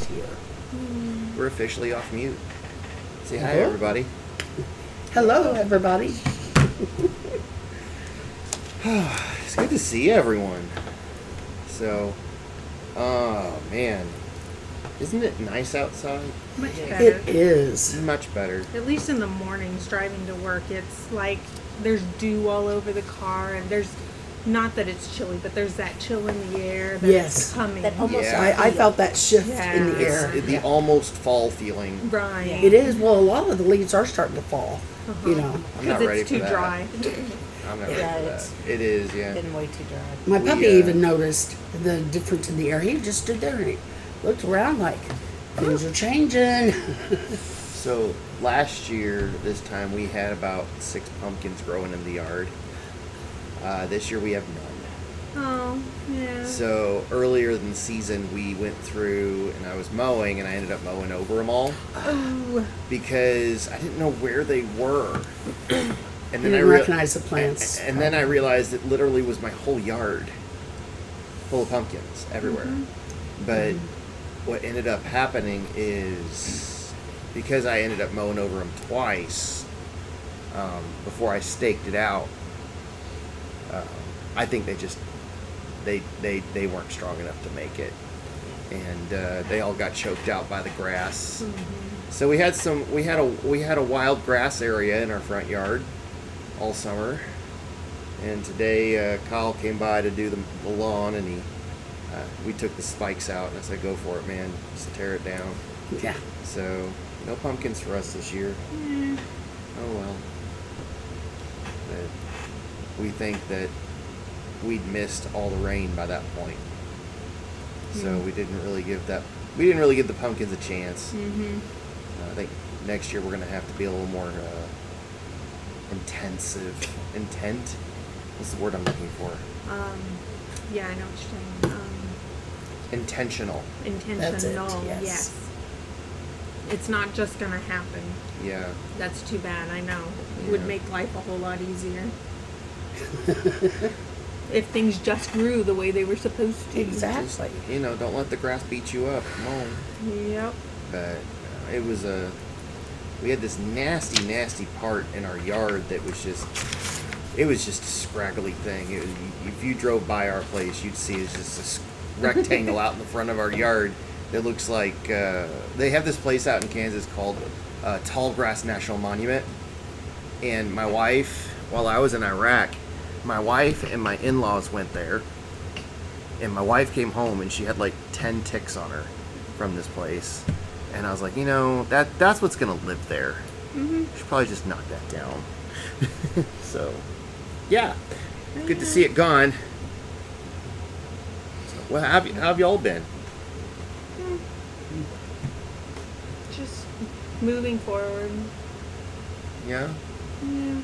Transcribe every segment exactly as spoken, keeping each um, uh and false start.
here. We're officially off mute. Say hi, Hello? everybody. Hello, everybody. It's good to see everyone. So, oh man, isn't it nice outside? Much It better. is. Much better. At least in the mornings driving to work, it's like there's dew all over the car, and there's not that it's chilly, but there's that chill in the air that's Yes. coming. That almost Yeah. I, I felt that shift in the Yeah. air. It's the almost fall feeling. Right. It is. Well, a lot of the leaves are starting to fall. You know, I'm not Because ready it's for too that. dry. I'm not Yeah, ready for it's- that. It is, yeah. Been way too dry. my We, puppy uh, even noticed the difference in the air. He just stood there and he looked around like things are changing. So last year, this time we had about six pumpkins growing in the yard. Uh, this year we have none. Oh, yeah. So earlier in the season, we went through and I was mowing, and I ended up mowing over them all Ooh. because I didn't know where they were. And You then I didn't rea- recognize the plants. And, and then I realized it literally was my whole yard full of pumpkins everywhere. But what ended up happening is because I ended up mowing over them twice um, before I staked it out. Uh, I think they just they they they weren't strong enough to make it, and uh, they all got choked out by the grass. So we had some we had a we had a wild grass area in our front yard all summer, and today uh, Kyle came by to do the, the lawn, and he uh, we took the spikes out, and I said, "Go for it, man! Just tear it down." Yeah. So no pumpkins for us this year. Oh well. But we think that we'd missed all the rain by that point, so we didn't really give that we didn't really give the pumpkins a chance. Mm-hmm. Uh, I think next year we're gonna have to be a little more uh, intensive. Intent. What's the word I'm looking for? Um, yeah, I know what you're saying. Um, Intentional. intentional. yes. Yes. It's not just gonna happen. Yeah. That's too bad. I know. It would Yeah. make life a whole lot easier. If things just grew the way they were supposed to. Exactly. You know, don't let the grass beat you up. Come on. Yep. But uh, it was a we had this nasty nasty part in our yard that was just it was just a scraggly thing. It was, if you drove by our place, you'd see it's just this rectangle out in the front of our yard that looks like uh, they have this place out in Kansas called uh, Tallgrass National Monument. And my wife, while I was in Iraq, my wife and my in-laws went there, and my wife came home and she had like ten ticks on her from this place. And I was like, you know, that that's what's gonna live there. Mm-hmm. Should probably just knock that down. So, yeah, good to see it gone. So, well, how have, you, how have y'all been? Just moving forward. Yeah, Yeah.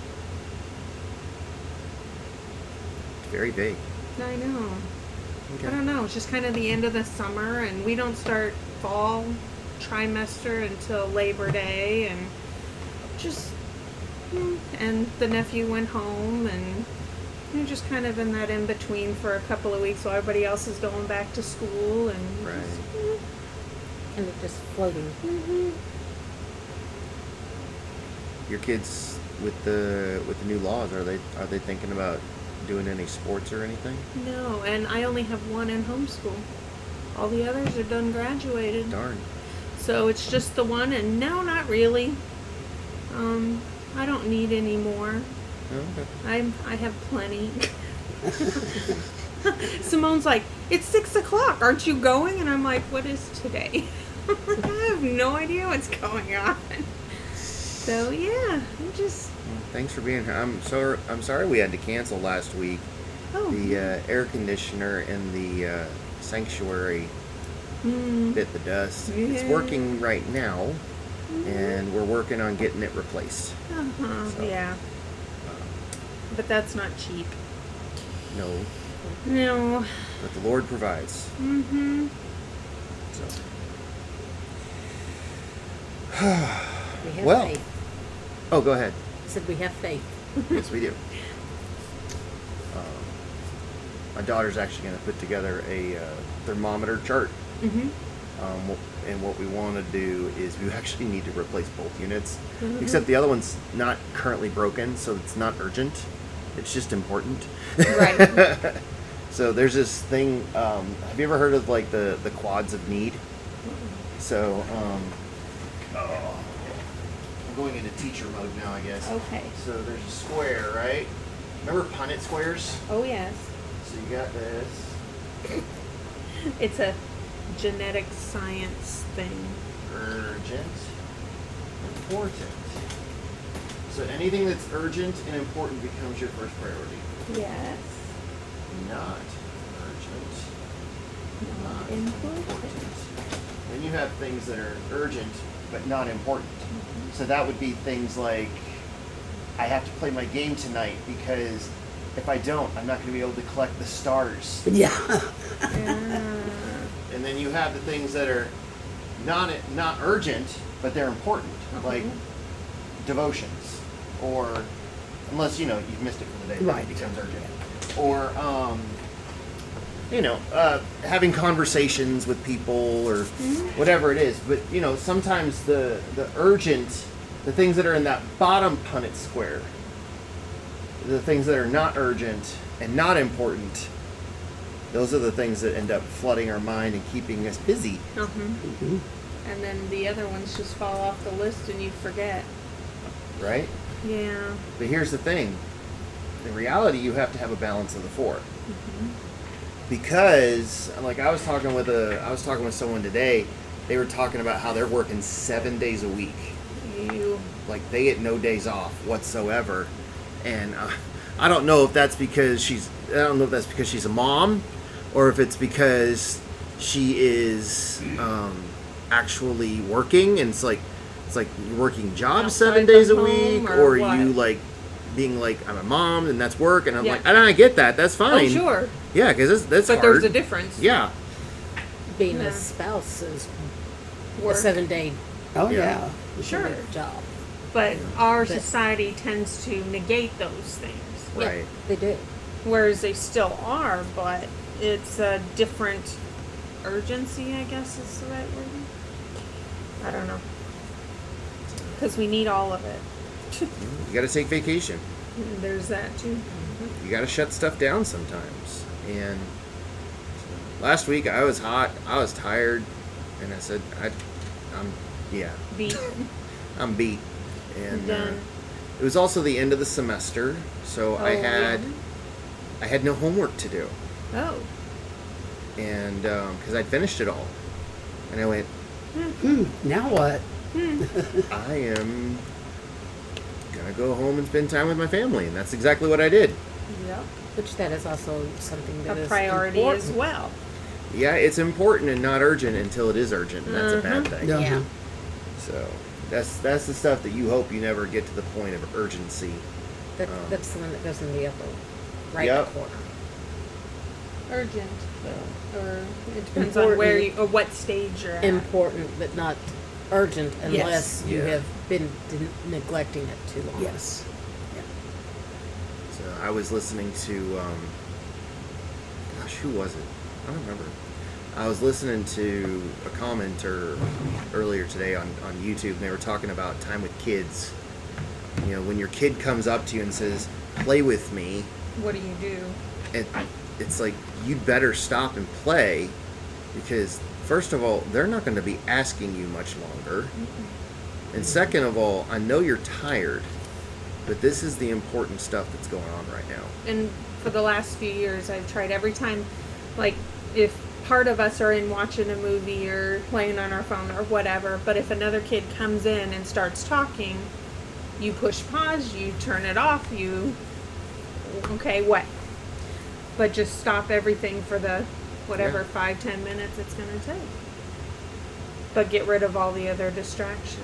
it's very big. I know. Okay. I don't know. It's just kind of the end of the summer, and we don't start fall trimester until Labor Day, and just mm, and the nephew went home, and you're just kind of in that in between for a couple of weeks while everybody else is going back to school, and Right. just, mm, And they're just floating. Your kids with the with the new laws, are they are they thinking about doing any sports or anything? no. And I only have one in homeschool. All the others are done graduated. Darn. So it's just the one, and no, not really. Um, I don't need any more. Oh, okay. I'm, I have plenty. Simone's like, it's six o'clock. Aren't you going? And I'm like, what is today? I have no idea what's going on. So yeah, I'm just. Well, thanks for being here. I'm sorry. I'm sorry we had to cancel last week. Oh. The uh, air conditioner in the uh, sanctuary Mm, bit the dust. It's Yeah. working right now, and we're working on getting it replaced. uh-huh, So, yeah. But that's not cheap. No, No. but the Lord provides. Mm-hmm. So, We have Well. faith. oh, go ahead. I said we have faith. Yes, we do. Um, my daughter's actually going to put together a uh, thermometer chart Mm-hmm. Um, wh- and what we want to do is we actually need to replace both units, except the other one's not currently broken, so it's not urgent. It's just important. Right. So there's this thing. Um, have you ever heard of like the the quads of need? So um, oh, I'm going into teacher mode now, I guess. Okay. So there's a square, right? Remember Punnett squares? Oh, yes. So you got this. It's a genetic science thing. Urgent, important. So anything that's urgent and important becomes your first priority. Yes. Not urgent. Not important. Then you have things that are urgent but not important. So that would be things like, I have to play my game tonight because if I don't, I'm not going to be able to collect the stars. Yeah. Yeah. And then you have the things that are not not urgent, but they're important, like devotions, or unless you know you've missed it for the day, then Right. it becomes urgent. Or um, you know, uh, having conversations with people, or whatever it is. But you know, sometimes the the urgent, the things that are in that bottom Punnett square, the things that are not urgent and not important. Those are the things that end up flooding our mind and keeping us busy. Uh-huh. Mhm. And then the other ones just fall off the list and you forget. Right? Yeah. But here's the thing. In reality, you have to have a balance of the four. Because, like I was talking with a, I was talking with someone today. They were talking about how they're working seven days a week. You. Like they get no days off whatsoever. And uh, I don't know if that's because she's, I don't know if that's because she's a mom, or if it's because she is um, actually working, and it's like, it's like you're working jobs seven Outside days a the week, home, or, or what? you like being like, I'm a mom and that's work, and I'm Yeah. like, and I get that, that's fine. Oh, sure. Yeah, because that's, that's But hard. there's a difference. Yeah, Being Yeah. a spouse is a Work. seven day Oh, Yeah. yeah. Sure. job. But our But- society tends to negate those things. right. Yeah, they do. Whereas they still are, but it's a different urgency, I guess is the right word. I don't know. Because we need all of it. You got to take vacation. And there's that too. You got to shut stuff down sometimes. And last week I was hot, I was tired, and I said, I, I'm, yeah, Beat. I'm beat. And uh, Done. it was also the end of the semester, so I Oh, had, yeah. I had no homework to do, Oh. and because I'd finished it all, and I went, Hmm, now what? I am gonna go home and spend time with my family, and that's exactly what I did. Yep. Which that is also something that A is priority important. as well. Yeah, it's important and not urgent until it is urgent, and that's a bad Mhm. thing. Yeah. Yeah. So that's that's the stuff that you hope you never get to the point of urgency. That, Um, that's the one that goes in the upper right Yep. corner. Urgent, though. Or it depends on where you, or what stage you're at. Important, but not urgent unless you Yeah. have been de- neglecting it too long. Yes. So I was listening to, um, gosh, who was it? I don't remember. I was listening to a commenter earlier today on, on YouTube, and they were talking about time with kids. You know, when your kid comes up to you and says, "Play with me," What do you do? it, it's like, you'd better stop and play, because first of all, they're not going to be asking you much longer. And second of all, I know you're tired, but this is the important stuff that's going on right now. And for the last few years, I've tried every time, like, if part of us are in watching a movie or playing on our phone or whatever, but if another kid comes in and starts talking, you push pause, you turn it off, you, okay, what? But just stop everything for the whatever Yeah. five, ten minutes it's going to take. But get rid of all the other distractions.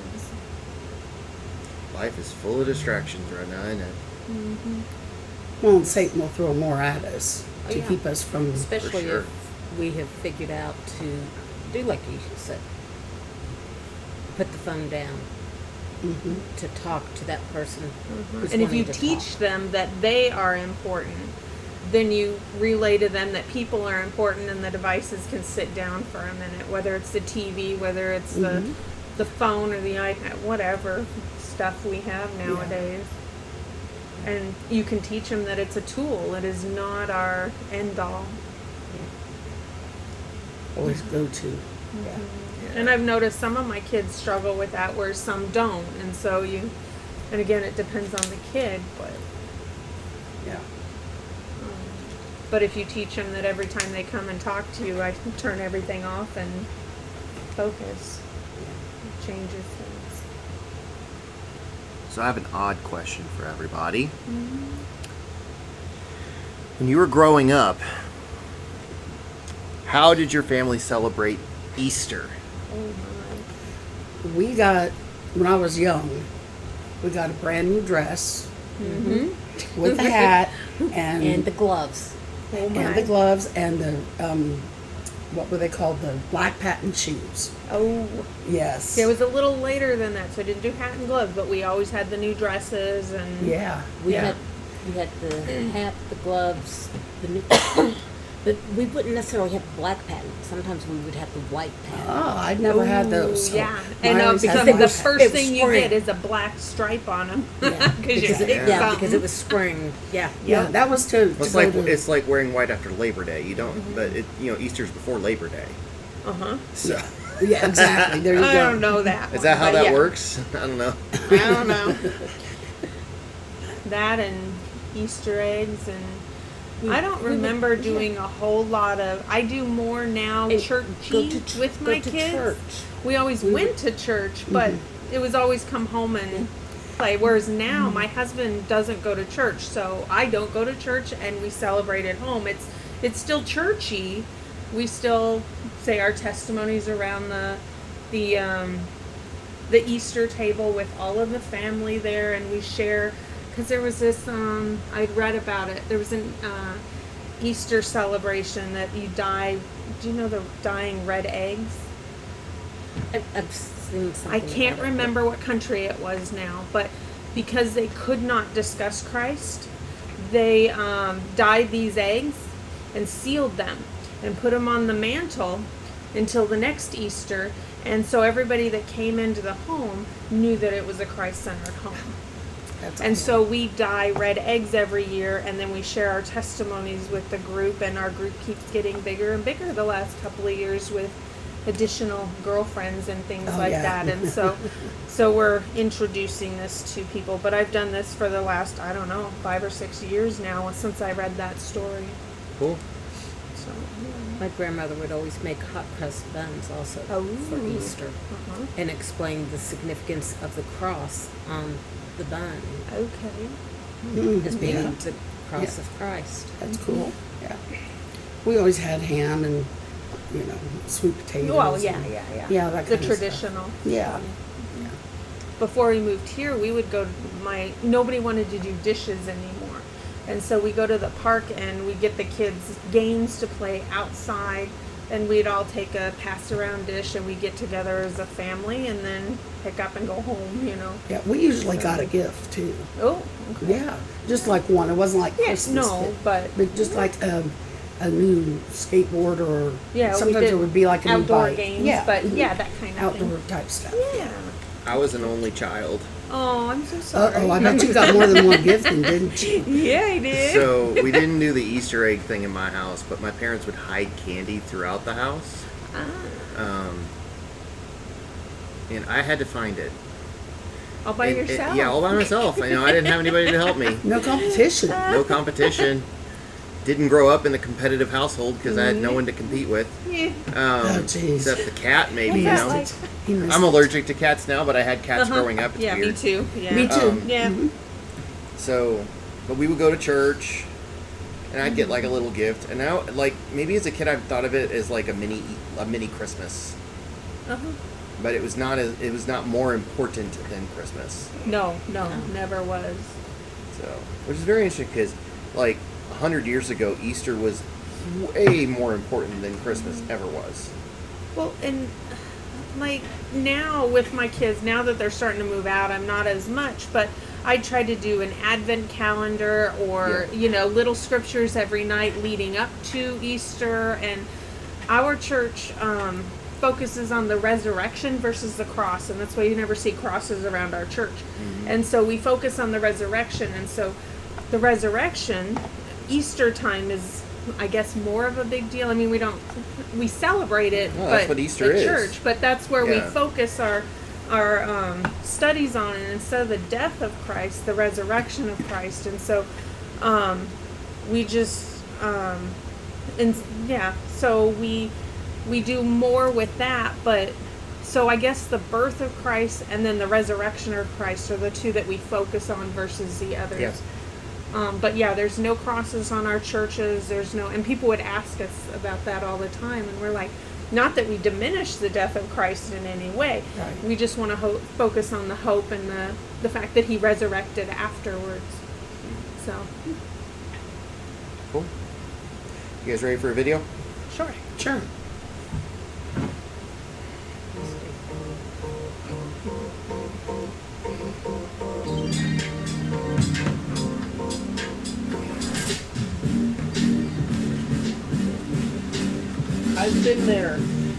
Life is full of distractions right now, isn't it? Mm-hmm. Well, and Satan will throw more at us Oh, to yeah. keep us from. Especially sure. if we have figured out to do like you said. Put the phone down Mhm. to talk to that person. who's And if you wanting to teach talk. them that they are important, then you relay to them that people are important and the devices can sit down for a minute, whether it's the T V, whether it's the Mhm. the phone or the iPad, whatever stuff we have nowadays. And you can teach them that it's a tool. It is not our end all. Always go to. Yeah. Yeah. And I've noticed some of my kids struggle with that, whereas some don't. And so you, and again, it depends on the kid, but. Yeah. But if you teach them that every time they come and talk to you, I can turn everything off and focus, it changes things. So I have an odd question for everybody. When you were growing up, how did your family celebrate Easter? Oh my. We got, when I was young, we got a brand new dress Mm-hmm. with a hat and And the gloves. Oh my. and the gloves and the um, what were they called? The black patent shoes. Oh. Yes. It was a little later than that, so I didn't do hat and gloves, but we always had the new dresses and. Yeah. We yeah. had we had the hat, the gloves, the new, but we wouldn't necessarily have the black patent. Sometimes we would have the white patent. Oh, I'd never had those. so Yeah, I and uh, always had because my- the it was first thing you spring. get is a black stripe on them. Yeah, because you it, pick yeah, something. because it was spring. Yeah, Yeah, that was to, to It's go like to, it's like wearing white after Labor Day. You don't, but it, you know, Easter's before Labor Day. Uh huh. So yeah, exactly. There you I go. don't know that. is one, that how but that yeah. works? I don't know. I don't know. That and Easter eggs and. We- I don't we would- remember yeah. doing a whole lot of. I do more now And churchy go to ch- with go my to kids. church. We always We went would- to church, but it was always come home and play. Whereas now Mm-hmm. my husband doesn't go to church, so I don't go to church, and we celebrate at home. It's it's still churchy. We still say our testimonies around the the um, the Easter table with all of the family there, and we share. Because there was this, um, I'd read about it. There was an uh, Easter celebration that you dye. Do you know the dyeing red eggs? I, I've seen something. I can't about it, remember what country it was now, but because they could not discuss Christ, they um, dyed these eggs and sealed them and put them on the mantle until the next Easter. And so everybody that came into the home knew that it was a Christ-centered home. That's And awesome. so we dye red eggs every year, and then we share our testimonies with the group, and our group keeps getting bigger and bigger the last couple of years with additional girlfriends and things Oh, like yeah. that. And so so we're introducing this to people. But I've done this for the last, I don't know, five or six years now since I read that story. Cool. So, My grandmother would always make hot pressed buns also Oh. for Easter uh-huh. and explain the significance of the cross on the bun Okay. Mhm. as being Yeah. the cross Yeah. of Christ. That's cool. Yeah. We always had ham and, you know, sweet potatoes. Well, yeah, and- yeah, yeah. Yeah, that The kind of stuff. traditional. Yeah. Before we moved here, we would go to my, nobody wanted to do dishes anymore. And so we go to the park and we get the kids games to play outside, and we'd all take a pass around dish and we get together as a family and then pick up and go home, you know. Yeah, we usually got a gift too. Oh, okay. Yeah, just like one. It wasn't like Yeah, Christmas. no, but but just like um, a new skateboard or yeah, we sometimes did it would be like a new outdoor bike. games, Yeah, but mhm. yeah, that kind of outdoor thing. type stuff. Yeah. I was an only child, Oh, I'm so Uh sorry. oh, I bet you got more than one gift, then, didn't you? Yeah, I did. so we didn't do the Easter egg thing in my house, but my parents would hide candy throughout the house, Ah, um, and I had to find it. all by And- and- yourself. yeah, all by myself. You know, I didn't have anybody to help me. No competition. No competition. Didn't grow up in a competitive household because I had no one to compete with. Yeah. Um, Oh, jeez. except the cat, maybe. What's You that know, like? He missed I'm it. allergic to cats now, but I had cats Uh-huh. growing up. It's yeah, weird. me too. Yeah. Me too. Um, Yeah. Mhm. So, but we would go to church, and I'd get like a little gift. And now, like maybe as a kid, I've thought of it as like a mini a mini Christmas, Uh-huh. but it was not as it was not more important than Christmas. No, no, No. never was. So, which is very interesting because, like a hundred years ago, Easter was way more important than Christmas ever was. Well, and like now with my kids, now that they're starting to move out, I'm not as much, but I try to do an Advent calendar or, Yeah. you know, little scriptures every night leading up to Easter. And our church um, focuses on the resurrection versus the cross. And that's why you never see crosses around our church. Mm-hmm. And so we focus on the resurrection. And so the resurrection, Easter time is, I guess, more of a big deal. I mean, we don't, we celebrate it, No, but that's what Easter the is. church, but that's where we Yeah. focus our our um, studies on it. Instead of the death of Christ, the resurrection of Christ. And so um, we just um, and yeah, so we we do more with that. But so I guess the birth of Christ and then the resurrection of Christ are the two that we focus on versus the others. Yeah. Um, but yeah, there's no crosses on our churches. There's no, and people would ask us about that all the time, and we're like, not that we diminish the death of Christ in any way. Right. We just want to ho- focus on the hope and the the fact that he resurrected afterwards. So Cool. You guys ready for a video? sure. Sure. I've been there.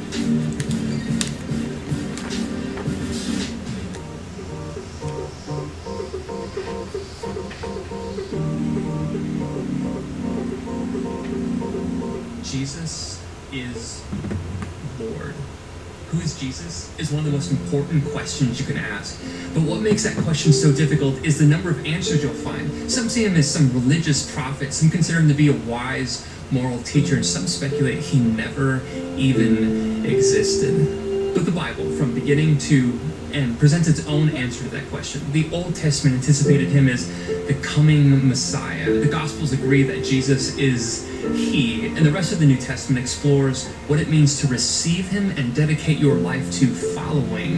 Jesus is Lord. Who is Jesus is one of the most important questions you can ask. But what makes that question so difficult is the number of answers you'll find. Some see him as some religious prophet, some consider him to be a wise moral teacher, and some speculate he never even existed. But the Bible, from beginning to end, presents its own answer to that question. The Old Testament anticipated him as the coming Messiah. The Gospels agree that Jesus is he, and the rest of the New Testament explores what it means to receive him and dedicate your life to following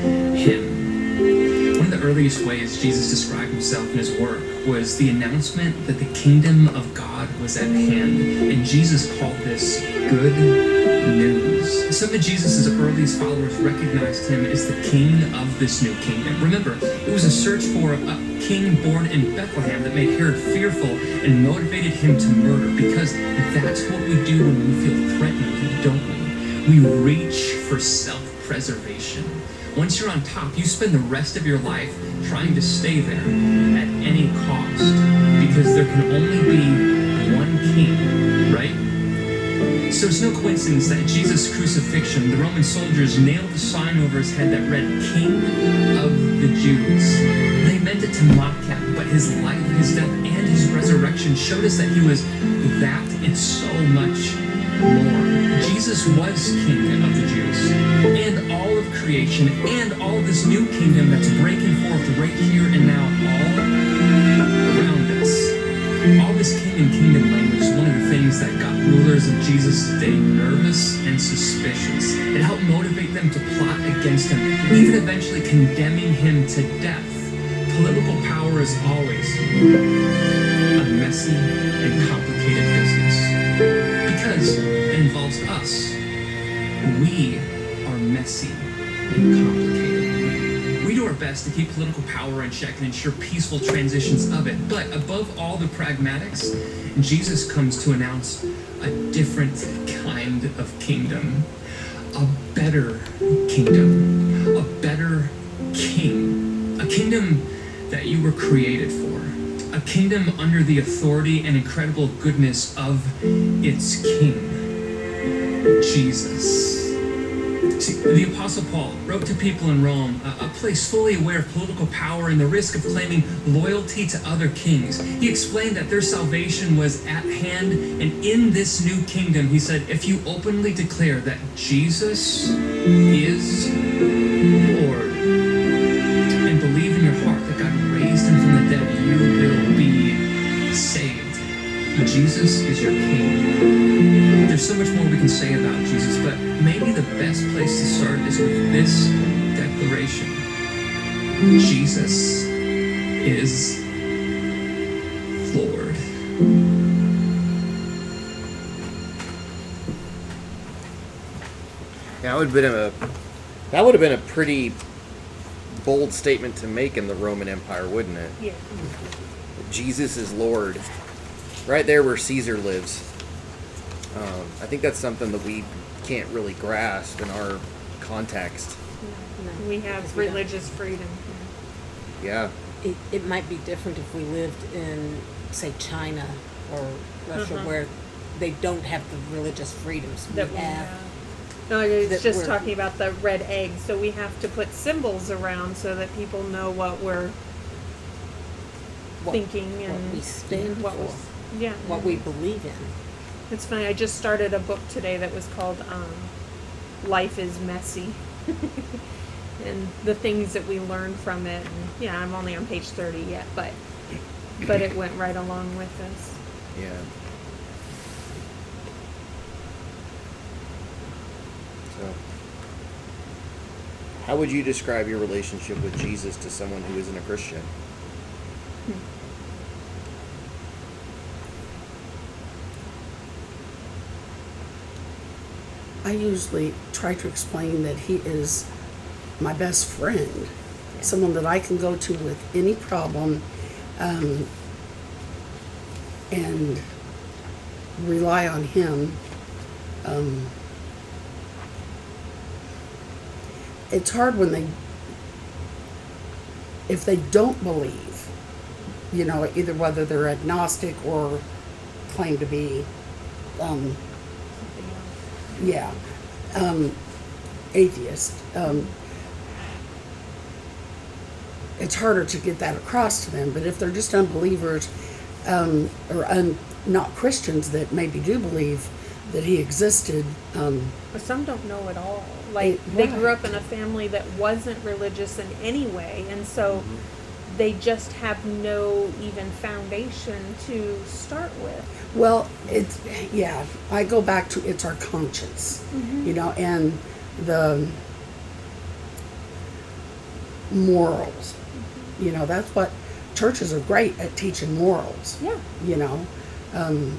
him. One of the earliest ways Jesus described himself in his work was the announcement that the kingdom of God was at hand, and Jesus called this good news. Some of Jesus' earliest followers recognized him as the king of this new kingdom. Remember, it was a search for a king born in Bethlehem that made Herod fearful and motivated him to murder, because that's what we do when we feel threatened, don't we? We reach for self-preservation. Once you're on top, you spend the rest of your life trying to stay there at any cost, because there can only be one king, right? So it's no coincidence that at Jesus' crucifixion, the Roman soldiers nailed a sign over his head that read, King of the Jews. They meant it to mock him, but his life, his death, and his resurrection showed us that he was that and so much more. Jesus was King of the Jews, and all of creation, and all of this new kingdom that's breaking forth right here and now, all around us. All this king and kingdom language is one of the things that got rulers of Jesus' day nervous and suspicious. It helped motivate them to plot against him, even eventually condemning him to death. Political power is always a messy and complicated business, because it involves us. We are messy and complicated. We do our best to keep political power in check and ensure peaceful transitions of it. But above all the pragmatics, Jesus comes to announce a different kind of kingdom. A better kingdom. A better king. A kingdom that you were created for. A kingdom under the authority and incredible goodness of its king, Jesus. See, the Apostle Paul wrote to people in Rome, a, a place fully aware of political power and the risk of claiming loyalty to other kings. He explained that their salvation was at hand, and in this new kingdom, he said, if you openly declare that Jesus is Lord and believe in your heart that God raised him from the dead, you will be saved. Jesus is your king. There's so much more we can say about Jesus, but maybe the best place to start is with this declaration. Jesus is Lord. Yeah, that would have been a that would have been a pretty bold statement to make in the Roman Empire, wouldn't it? Yeah. Jesus is Lord. Right there where Caesar lives. Um, I think that's something that we can't really grasp in our context. No, We because have we don't. religious freedom. Yeah. It, it might be different if we lived in, say, China or Russia, Uh-huh. where they don't have the religious freedoms we That we have. have. No, it's that just we're- talking about the red egg. So we have to put symbols around so that people know what we're What, thinking what and we stand what for, was, yeah. what we believe in. It's funny. I just started a book today that was called um, "Life is Messy," and the things that we learn from it. And yeah, I'm only on page thirty yet, but but it went right along with this. Yeah. So, how would you describe your relationship with Jesus to someone who isn't a Christian? I usually try to explain that he is my best friend, someone that I can go to with any problem, um, and rely on him. Um, it's hard when they, if they don't believe, you know, either whether they're agnostic or claim to be, um, yeah, um, atheist. Um, it's harder to get that across to them, but if they're just unbelievers, um, or un, not Christians that maybe do believe that he existed, um, But some don't know at all. Like It- they grew right. up in a family that wasn't religious in any way, and so they just have no even foundation to start with. well, it's, yeah, I go back to it's our conscience, you know, and the morals. You know, that's what churches are great at, teaching morals. Yeah. You know, um,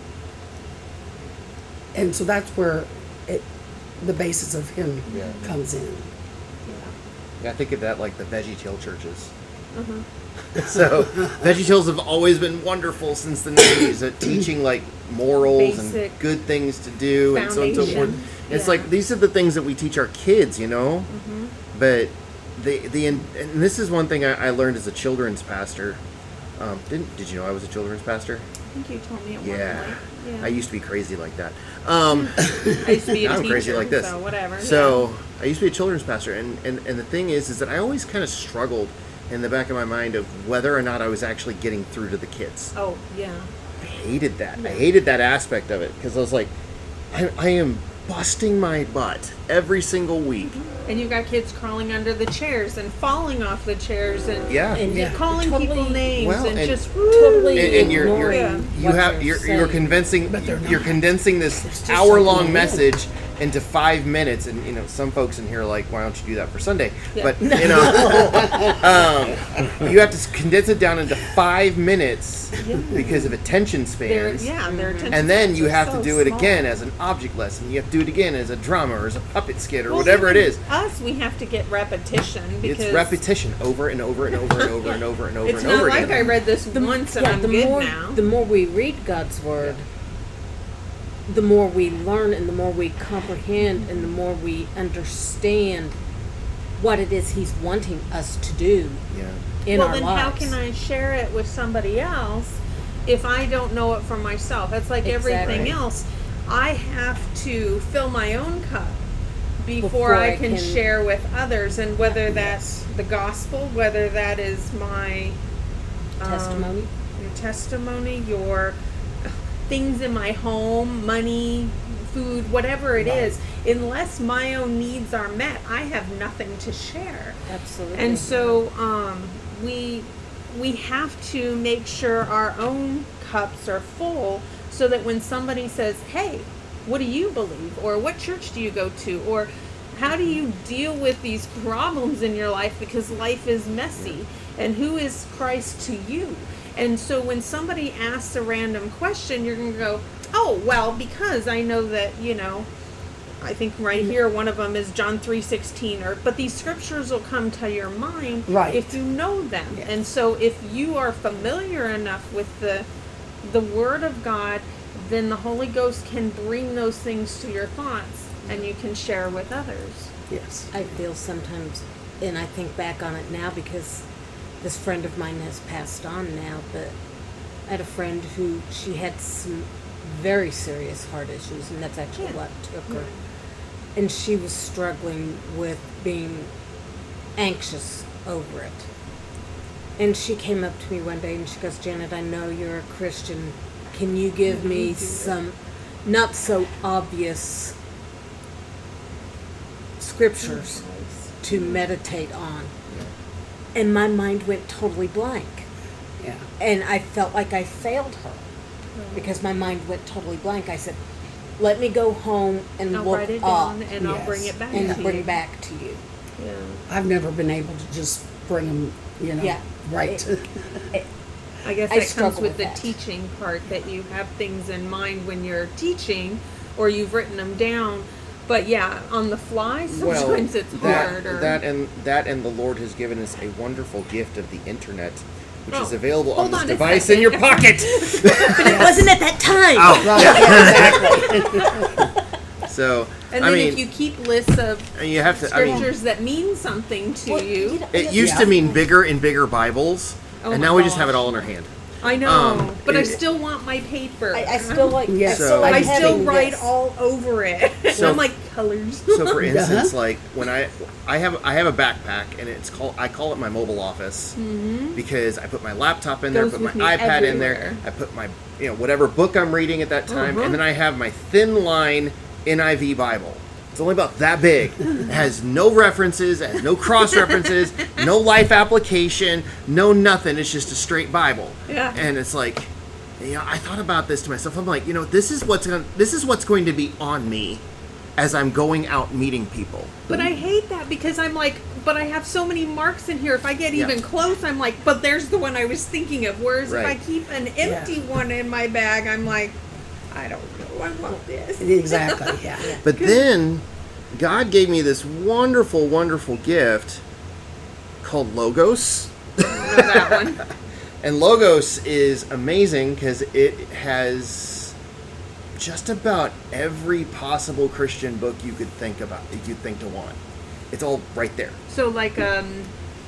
and so that's where it, the basis of him Yeah. comes in. Yeah, I think of that like the VeggieTale churches. Uh-huh. So, VeggieTales have always been wonderful since the nineties at teaching like morals Basic and good things to do and so on and so forth. foundation. It's Yeah. like these are the things that we teach our kids, you know. Mm-hmm. But the the and this is one thing I, I learned as a children's pastor. Um, didn't did you know I was a children's pastor? I think you told me at Yeah. one point. Yeah. I used to be crazy like that. Um, I used to be a I'm teacher, crazy like this. so whatever. So I used to be a children's pastor, and, and, and the thing is, is that I always kind of struggled in the back of my mind of whether or not I was actually getting through to the kids. Yeah. Oh, yeah. I hated that. I Yeah. hated that aspect of it because I was like, I, I am busting my butt every single week. And you've got kids crawling under the chairs and falling off the chairs and, Yeah. And Yeah. calling totally- people names Well, and, and just Totally And, and you're, you're ignoring you what have they're you're, saying. you're convincing But they're you're not. condensing There's this still hour long something in it. message into five minutes, and you know some folks in here are like, why don't you do that for Sunday? Yeah. But you know, um, you have to condense it down into five minutes because of attention they're, spans. yeah, their attention And then spans you are have so to do it small. again as an object lesson. You have to do it again as a drama or as a puppet skit or Well, whatever it even is. Us, we have to get repetition because It's repetition over and over and over and over and over and over It's and not over like again. I read this The- once and yeah, I'm the good more, now. The more we read God's word, the more we learn and the more we comprehend and the more we understand what it is He's wanting us to do Yeah. in well, our then lives. how can I share it with somebody else if I don't know it for myself? It's like everything Exactly. else. I have to fill my own cup before, Before I I can, can- share with others, and whether that's the gospel, whether that is my um, Testimony? your testimony, your things in my home, money, food, whatever it is. Unless my own needs are met, I have nothing to share. Absolutely. And so um, we we have to make sure our own cups are full, so that when somebody says, "Hey, what do you believe?" or "What church do you go to?" or "How do you deal with these problems in your life because life is messy?" and "Who is Christ to you?" And so when somebody asks a random question, you're going to go, "Oh, well, because I know that, you know, I think right here, one of them is John three sixteen. Or, but these scriptures will come to your mind Right. if you know them. Yes. And so, if you are familiar enough with the the Word of God, then the Holy Ghost can bring those things to your thoughts, and you can share with others. Yes. I feel sometimes, and I think back on it now because this friend of mine has passed on now, but I had a friend who she had some very serious heart issues, and that's actually Yeah. what took her. And she was struggling with being anxious over it. And she came up to me one day and she goes, Janet, I know you're a Christian. Can you give me some not so obvious scriptures to meditate on? And my mind went totally blank. Yeah. And I felt like I failed her because my mind went totally blank. I said, let me go home and I'll look write it up down and I'll Yes. bring it back and to bring you. back to you. Yeah. I've never been able to just bring them, you know, Yeah. right to. I guess I that comes struggle with with the that. teaching part, that you have things in mind when you're teaching, or you've written them down. But yeah, on the fly, sometimes it's that, hard. Or, that and that and the Lord has given us a wonderful gift of the internet, which Oh, is available on hold this on a device second. in your pocket. But it wasn't at that time. Oh, Right, yeah, exactly. So and I then mean, if you keep lists of you have to. I mean, scriptures that mean something to Well, you, you know- it used Yeah. to mean bigger and bigger Bibles, Oh and my now we just have gosh. it all in our hand. I know, um, but I it- still want my paper. I, I still like. Yeah. I still So- like I still having write this. all over it. So- I'm like colors. So for instance, Uh-huh. like when I I have I have a backpack and it's called I call it my mobile office because I put my laptop in there, Goes put my with me iPad in there, everywhere. I put my you know whatever book I'm reading at that time, Uh-huh. and then I have my thin line N I V Bible. It's only about that big. It has no references, it has no cross references, no life application, no nothing. It's just a straight Bible. Yeah. And it's like, you know, I thought about this to myself. I'm like, you know, this is what's going this is what's going to be on me as I'm going out meeting people. But I hate that because I'm like, but I have so many marks in here. If I get Yeah. even close, I'm like, but there's the one I was thinking of. Whereas Right. if I keep an empty one in my bag, I'm like, I don't know, I want this. Exactly, yeah. But then God gave me this wonderful, wonderful gift called Logos. I know that one. And Logos is amazing because it has just about every possible Christian book you could think about, that you'd think to want. It's all right there. So like um,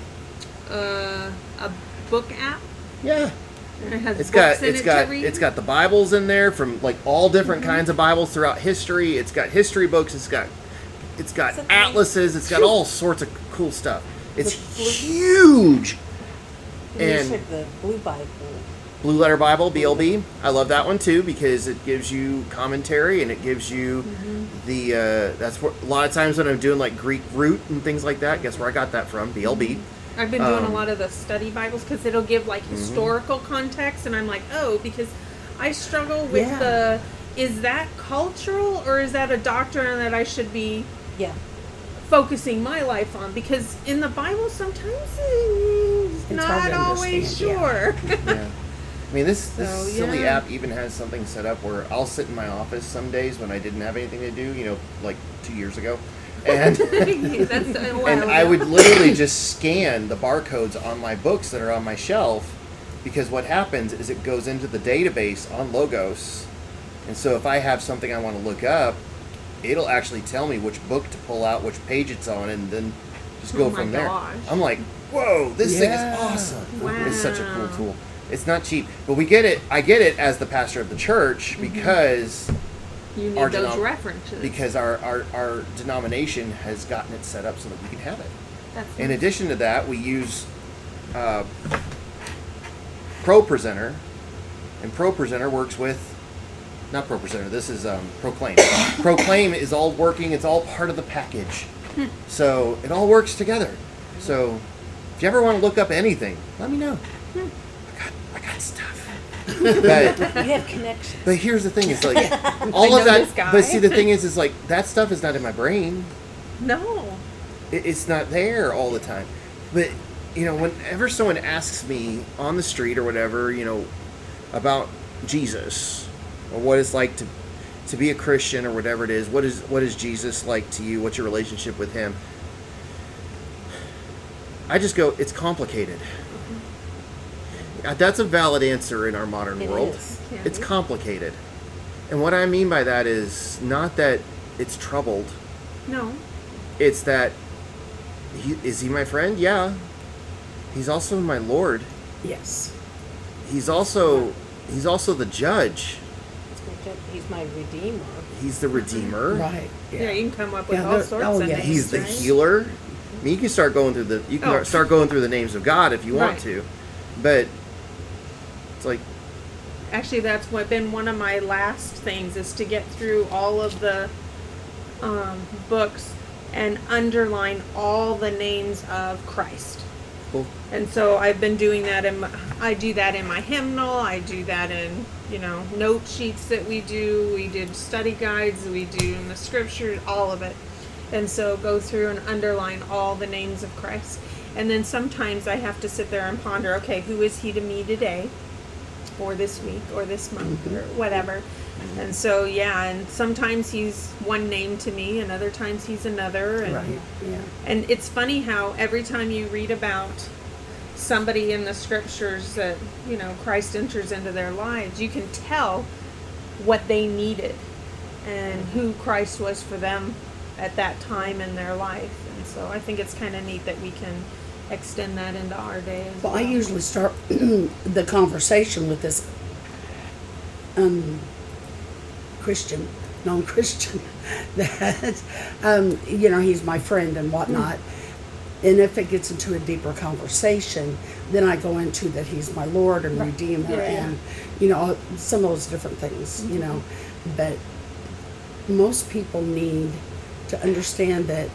uh, a book app. Yeah. It has It's books got in it's it got to read. it's got the Bibles in there from like all different Mm-hmm. kinds of Bibles throughout history. It's got history books. It's got it's got Is it the- atlases. It's got all sorts of cool stuff. It's The blue- huge. You And said the blue Bible. Blue Letter Bible, B L B. I love that one too because it gives you commentary and it gives you Mm-hmm. the. Uh, that's what a lot of times when I'm doing like Greek root and things like that. Guess where I got that from? B L B. I've been doing um, mm-hmm. a lot of the study Bibles because it'll give like historical context, and I'm like, oh, because I struggle with Yeah. the is that cultural or is that a doctrine that I should be Yeah. focusing my life on? Because in the Bible, sometimes it's, It's hard not to always understand, sure. Yeah. I mean, this this So, silly yeah. app even has something set up where I'll sit in my office some days when I didn't have anything to do. You know, like two years ago, and. That's a while And I ago. would literally just scan the barcodes on my books that are on my shelf because what happens is it goes into the database on Logos. And so if I have something I want to look up, it'll actually tell me which book to pull out, which page it's on, and then just go Oh my from there. gosh. I'm like, whoa, this thing Yeah. is awesome. It's such a cool Wow. tool. It's not cheap, but we get it. I get it as the pastor of the church Mm-hmm. because you need our those denom- references. because our, our, our denomination has gotten it set up so that we can have it. That's In nice. addition to that, we use uh, ProPresenter, and ProPresenter works with not ProPresenter. This is um, Proclaim. Proclaim is all working. It's all part of the package, so it all works together. So if you ever want to look up anything, let me know. I got I got stuff. But You have connections. but here's the thing: is like all I of know that. this guy. But see, the thing is, is like that stuff is not in my brain. no. It, it's not there all the time. But, you know, whenever someone asks me on the street or whatever, you know, about Jesus or what it's like to, to be a Christian or whatever it is, what is what is Jesus like to you? What's your relationship with him? I just go, it's complicated. Uh, That's a valid answer in our modern It world. is. Yeah. It's complicated. And what I mean by that is not that it's troubled. No. It's that he, is he my friend? Yeah. He's also my Lord. Yes. He's also he's also the judge. He's my judge. He's my redeemer. He's the redeemer. Right. Yeah, Yeah. you can come up with Yeah, all there- sorts oh, of yeah. names. He's the right? healer. I mean, you can start going through the you can Oh. start going through the names of God if you want Right. to, but it's like Actually, that's what been one of my last things is to get through all of the um, books and underline all the names of Christ. Cool. And so I've been doing that in my, I do that in my hymnal. I do that in, you know, note sheets that we do. We did study guides. We do in the scriptures, all of it. And so go through and underline all the names of Christ. And then sometimes I have to sit there and ponder, okay, who is he to me today? Or this week, or this month, or whatever. And so, yeah, and sometimes he's one name to me, and other times he's another. And, Right. Yeah. and it's funny how every time you read about somebody in the scriptures that, you know, Christ enters into their lives, you can tell what they needed and who Christ was for them at that time in their life. And so I think it's kind of neat that we can extend that into our day as well. Well, I usually start the conversation with this um, Christian, non-Christian, that, um, you know, he's my friend and whatnot. And if it gets into a deeper conversation, then I go into that he's my Lord and Redeemer Yeah, yeah. and, you know, some of those different things, you know. But most people need to understand that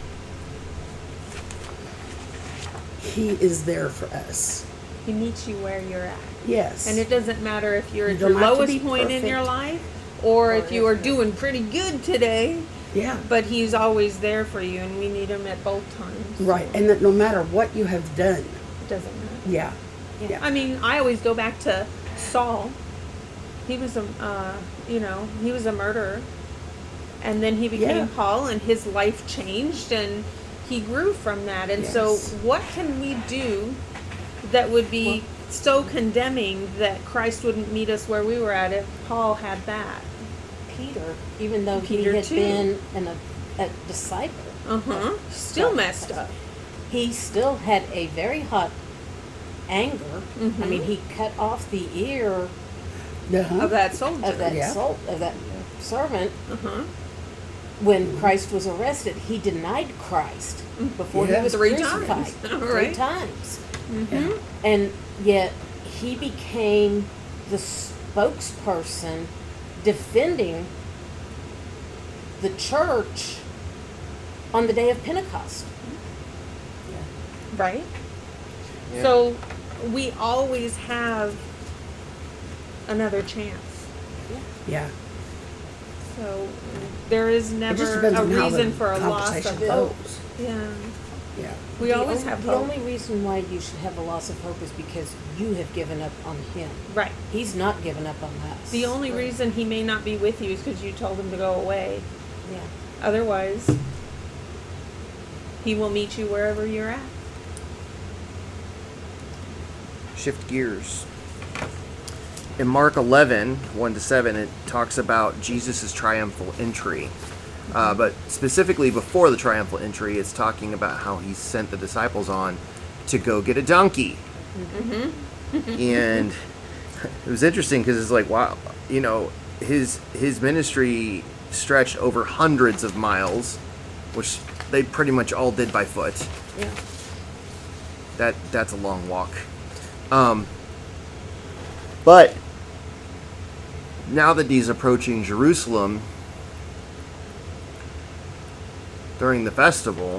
he is there for us. He meets you where you're at. Yes. And it doesn't matter if you're You at your don't have to lowest be point in perfect. your life or, Or if you if are you're- doing pretty good today, yeah. but he's always there for you and we need him at both times. Right. And that no matter what you have done, It doesn't matter. yeah. Yeah. I mean, I always go back to Saul. He was a, uh, you know, he was a murderer. And then he became Yeah. Paul and his life changed and he grew from that. And so Yes. what can we do that would be so condemning that Christ wouldn't meet us where we were at if Paul had that? Peter, even though Peter, he had too. been an, a, a disciple, Uh-huh. Still messed up. he still had a very hot anger. Mhm. I mean, he cut off the ear Uh-huh. Of that soldier. of that Yeah. sol- of that servant Uh-huh. when Christ was arrested. He denied Christ before Yeah. he was Three crucified times. three Right. times, Mm-hmm. and yet he became the spokesperson defending the church on the day of Pentecost. Right? Yeah. So we always have another chance. Yeah. So there is It just never depends a on how reason the for a loss of conversation hope. goes. Yeah. Yeah. We The always only- have the hope. only reason why you should have a loss of hope is because you have given up on him. Right. He's not given up on us. The only reason he may not be with you is because you told him to go away. Yeah. Otherwise, he will meet you wherever you're at. Shift gears. In Mark eleven, one to seven, it talks about Jesus' triumphal entry. Uh, but specifically before the triumphal entry, it's talking about how he sent the disciples on to go get a donkey. And it was interesting because it's like, wow, you know, his his ministry stretched over hundreds of miles, which they pretty much all did by foot. Yeah. That that's a long walk. Um, but now that he's approaching Jerusalem during the festival,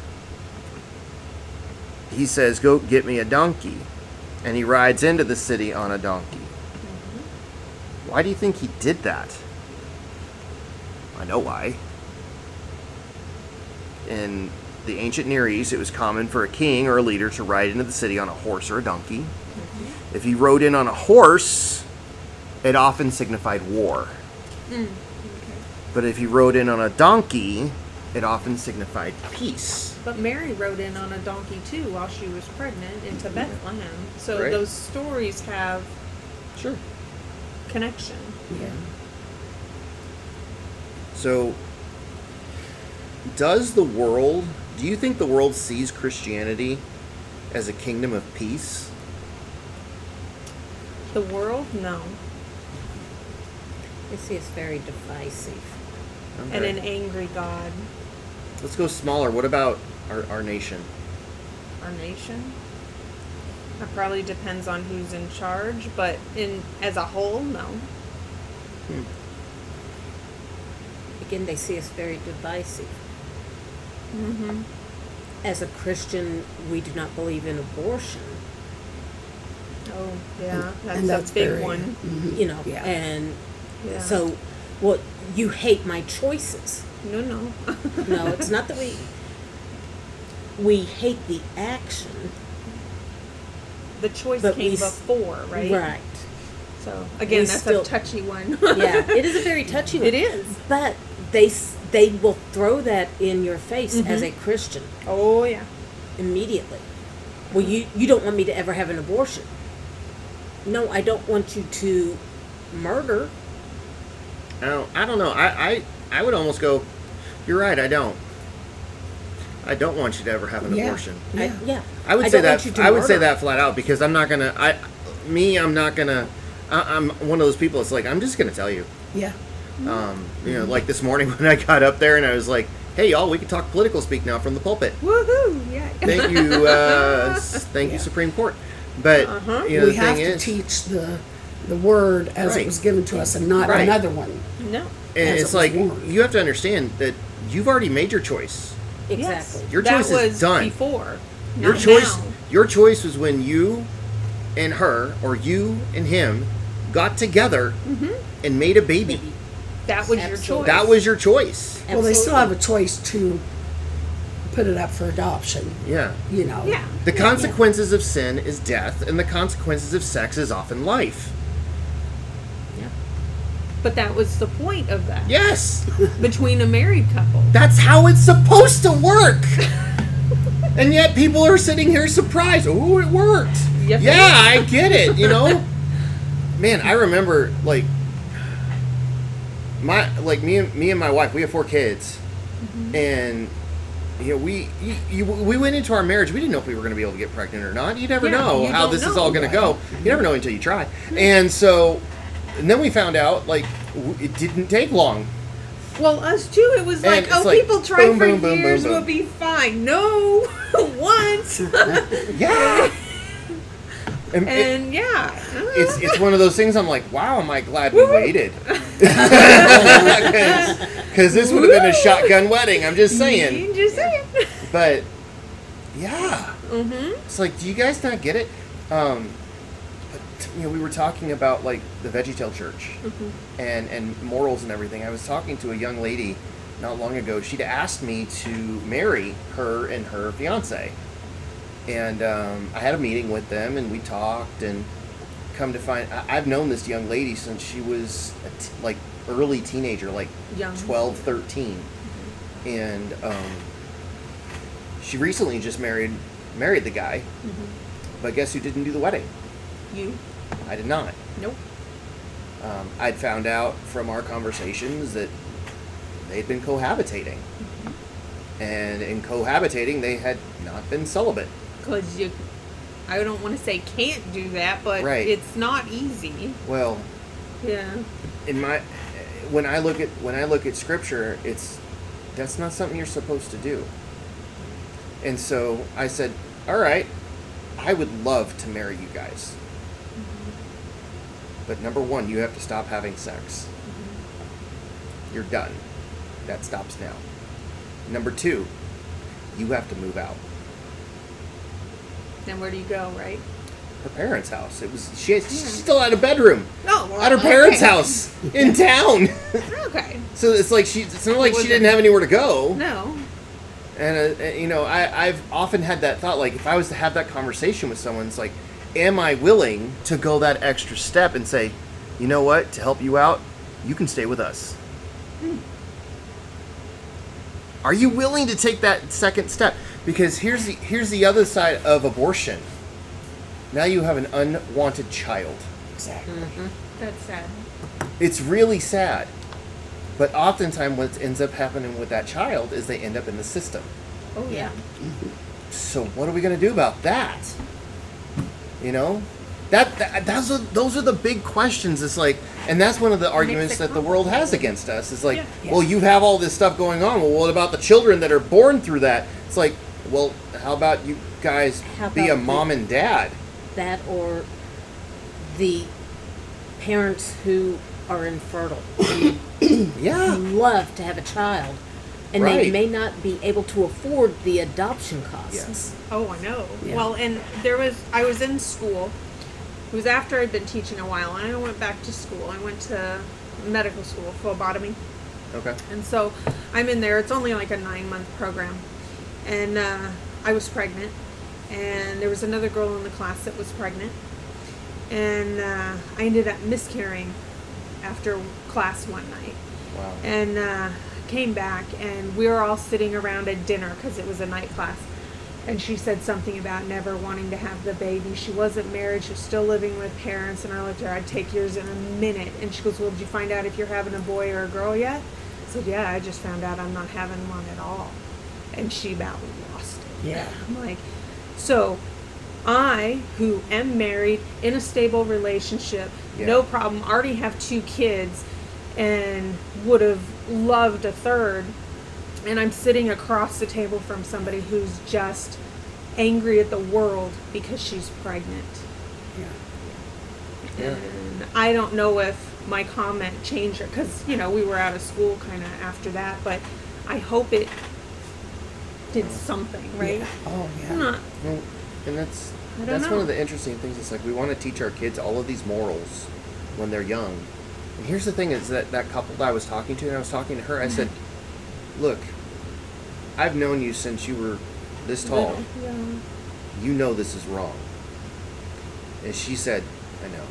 he says, "Go get me a donkey," and he rides into the city on a donkey. Why do you think he did that? I know why. In the ancient Near East, it was common for a king or a leader to ride into the city on a horse or a donkey. If he rode in on a horse, it often signified war. But if you rode in on a donkey, it often signified peace. But Mary rode in on a donkey too while she was pregnant into Bethlehem. So Right. those stories have Sure. connection. Yeah. So, does the world, do you think the world sees Christianity as a kingdom of peace? The world, no. They see it's very divisive. And Okay. an angry God. Let's go smaller. What about our, our nation? Our nation. That probably depends on who's in charge, but in as a whole, no. Again, they see us very divisive. Mm-hmm. As a Christian, we do not believe in abortion. Oh, yeah, that's, And that's a big very- one. mhm. You know, Yeah. and Yeah. so, well, you hate my choices. No, no. No, it's not that we we hate the action, The choice But came we s- before, right? right? So again, We that's still- a touchy one. Yeah, it is a very touchy one. It is. But they s- they will throw that in your face as Mhm. a Christian Oh yeah. immediately. Well, you you don't want me to ever have an abortion. No, I don't want you to murder. I don't, I don't know. I, I, I would almost go, you're right, I don't. I don't want you to ever have an Yeah. abortion. I, yeah, I would I say don't want that. you to I would say murder. that flat out because I'm not gonna. I, me, I'm not gonna. I, I'm one of those people. It's like I'm just gonna tell you. Yeah. Um, you know, like this morning when I got up there and I was like, "Hey, y'all, we can talk political speak now from the pulpit." Woohoo! Yeah. Thank you, uh, s- thank you, Yeah. Supreme Court. But Uh-huh. you know, we the have thing to is, teach the the word as Right. it was given to us and not Right. another one. No. and as it's it was like warned. you have to understand that you've already made your choice. exactly. Yes. Your that choice is was done. Before. Your Not choice, now. your choice was when you and her, or you and him, got together and made a baby. That was your Absolutely. choice. That was your choice. Well, they still Absolutely. have a choice to put it up for adoption. Yeah. You know. Yeah. The consequences of sin is death, and the consequences of sex is often life. But that was the point of that. Yes, Between a married couple. that's how it's supposed to work. And yet people are sitting here surprised. Oh, it worked. Yep. Yeah, I get it. You know, man, I remember like my like me and me and my wife. We have four kids, and you know we you, you, we went into our marriage. We didn't know if we were going to be able to get pregnant or not. You never Yeah, know you how don't this is know. all going to go. You never know until you try. And so, and then we found out like w- it didn't take long. Well, us too. It was And like, it's oh, like, people try boom, for boom, boom, boom, years, boom. we'll be fine. No, once, Yeah. And it- and yeah, it's it's one of those things. I'm like, wow, am I glad we Woo-hoo. waited? Because this would have been a shotgun wedding. I'm just saying. You just saying. But yeah, Mm-hmm. it's like, do you guys not get it? Um, but, you know, we were talking about like the VeggieTale Church and and morals and everything. I was talking to a young lady not long ago. She'd asked me to marry her and her fiance. And um, I had a meeting with them, and we talked, and come to find, I, I've known this young lady since she was a t- like early teenager, like Young. twelve, thirteen. And um, she recently just married married the guy, but guess who didn't do the wedding? You. I did not. Nope. Um, I'd found out from our conversations that they'd been cohabitating. And in cohabitating, they had not been celibate. Because you, I don't want to say can't do that, but Right. it's not easy. Well, Yeah. in my when I look at when I look at scripture, it's that's not something you're supposed to do. And so I said, all right, I would love to marry you guys. But number one, you have to stop having sex. You're done. That stops now. Number two, you have to move out. Then where do you go, right? Her parents' house. It was she, she still had a bedroom No. Well, at her parents' okay. house in town. Okay. So it's like she. It's not like she Wasn't- didn't have anywhere to go. No. And uh, you know, I, I've often had that thought. Like, if I was to have that conversation with someone, it's like, am I willing to go that extra step and say, you know what, to help you out, you can stay with us. Are you willing to take that second step? Because here's the here's the other side of abortion. Now you have an unwanted child. Exactly. That's sad. It's really sad. But oftentimes what ends up happening with that child is they end up in the system. Oh yeah. So what are we going to do about that? You know? That, that those are those are the big questions. It's like, and that's one of the arguments it that the world has complicated. against us. It's like, Yeah. well, you have all this stuff going on. Well, what about the children that are born through that? It's like, well, how about you guys How be a about mom the- and dad? That or the parents who are infertile Yeah. love to have a child, and Right. they may not be able to afford the adoption costs. Yes. Oh, I know. Yeah. Well, and there was, I was in school. It was after I'd been teaching a while, and I went back to school. I went to medical school, phlebotomy. Okay. And so I'm in there. It's only like a nine month program. And uh, I was pregnant. And there was another girl in the class that was pregnant. And uh, I ended up miscarrying after class one night. Wow. And uh, came back, and we were all sitting around at dinner because it was a night class. And she said something about never wanting to have the baby. She wasn't married. She was still living with parents. And I looked at her, I'd take yours in a minute. And she goes, well, did you find out if you're having a boy or a girl yet? I said, yeah, I just found out I'm not having one at all. And she about lost it. Yeah. I'm like, so I, who am married, in a stable relationship, Yeah. no problem, already have two kids, and would have loved a third, and I'm sitting across the table from somebody who's just angry at the world because she's pregnant. Yeah. Yeah. And I don't know if my comment changed her, because, you know, we were out of school kind of after that, but I hope it did something, right? Yeah. Oh, I'm yeah. not, Well, and that's I don't that's know. one of the interesting things. It's like we want to teach our kids all of these morals when they're young. And here's the thing: is that that couple that I was talking to, and I was talking to her. I said, "Look, I've known you since you were this tall. yeah. You know this is wrong." And she said, "I know."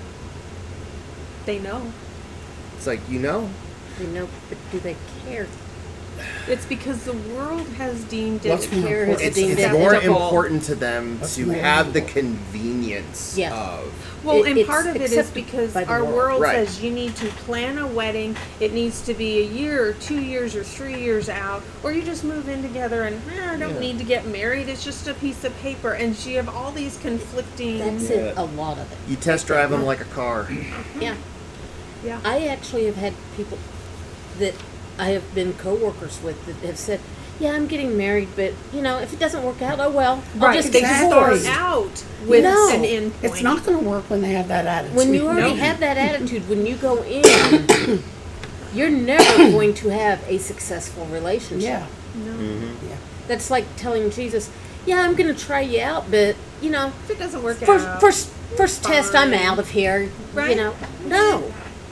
They know. It's like, you know, You know, but do they care? It's because the world has deemed What's it more Care important? is it's, deemed it's more acceptable. important to them What's to more have the important? convenience Yeah. of. Well, It- and it's part of it is accepted because by the our world. world Right. says you need to plan a wedding. It needs to be a year or two years or three years out, or you just move in together and eh, I don't Yeah. need to get married. It's just a piece of paper, and you have all these conflicting. That's Yeah. it. A lot of it. You test drive them like a car. Yeah. yeah. I actually have had people that I have been coworkers with that have said, "Yeah, I'm getting married, but you know, if it doesn't work out, oh well, I'll right. just They get exactly. start divorced." out with No. an end point. It's not going to work when they have that attitude. When you already Nope. have that attitude, when you go in, you're never going to have a successful relationship. Yeah. No. Yeah. That's like telling Jesus, "Yeah, I'm going to try you out, but you know, If it doesn't work first out. first first test, I'm fine. out of here." Right. You know, no,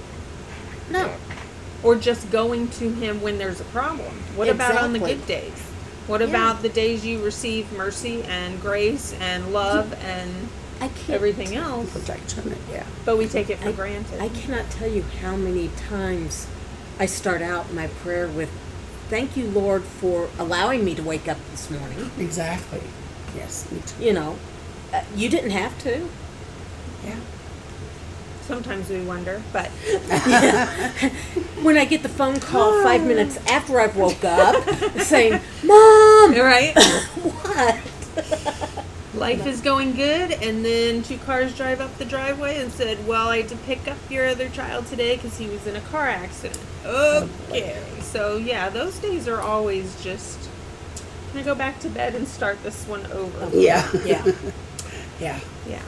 no. Or just going to him when there's a problem. What about on the Exactly. good days? What Yeah. about the days you receive mercy and grace and love and I can't. everything else, Protection. Yeah. but we take it for I, granted? I cannot tell you how many times I start out my prayer with, "Thank you, Lord, for allowing me to wake up this morning." Exactly. Yes. Me too. You know, uh, you didn't have to. Yeah. Sometimes we wonder, but When I get the phone call five minutes after I've woke up saying, "Mom, right? what?" Life is going good, and then two cars drive up the driveway and said, "Well, I had to pick up your other child today because he was in a car accident." Okay, so yeah, those days are always just. I'm gonna go back to bed and start this one over. Yeah. Yeah. Yeah. Yeah.